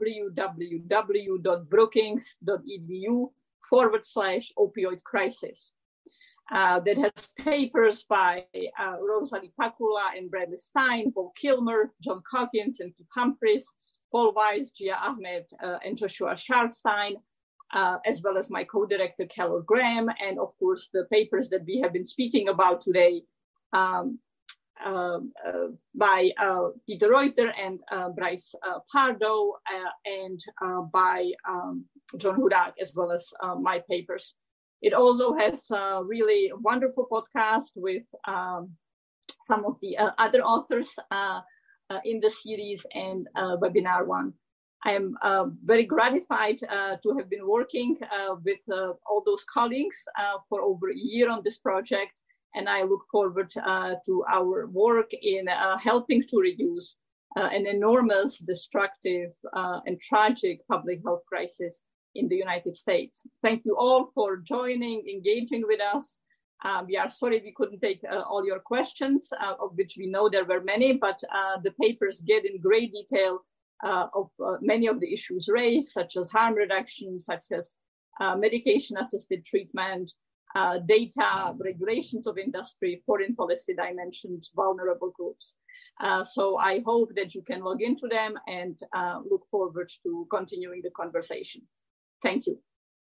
www.brookings.edu forward slash opioid crisis. Uh, that has papers by uh, Rosalie Pakula and Bradley Stein, Paul Kilmer, John Calkins and Kip Humphries, Paul Weiss, Gia Ahmed, uh, and Joshua Scharfstein, Uh, as well as my co-director, Carol Graham, and of course, the papers that we have been speaking about today um, uh, uh, by uh, Peter Reuter and uh, Bryce uh, Pardo, uh, and uh, by um, John Hudak, as well as uh, my papers. It also has a really wonderful podcast with um, some of the uh, other authors uh, uh, in the series, and uh, webinar one. I am uh, very gratified uh, to have been working uh, with uh, all those colleagues uh, for over a year on this project, and I look forward uh, to our work in uh, helping to reduce uh, an enormous, destructive, uh, and tragic public health crisis in the United States. Thank you all for joining, engaging with us. Um, we are sorry we couldn't take uh, all your questions, uh, of which we know there were many, but uh, the papers get in great detail Uh, of uh, many of the issues raised, such as harm reduction, such as uh, medication-assisted treatment, uh, data, regulations of industry, foreign policy dimensions, vulnerable groups. Uh, so I hope that you can log into them and uh, look forward to continuing the conversation. Thank you.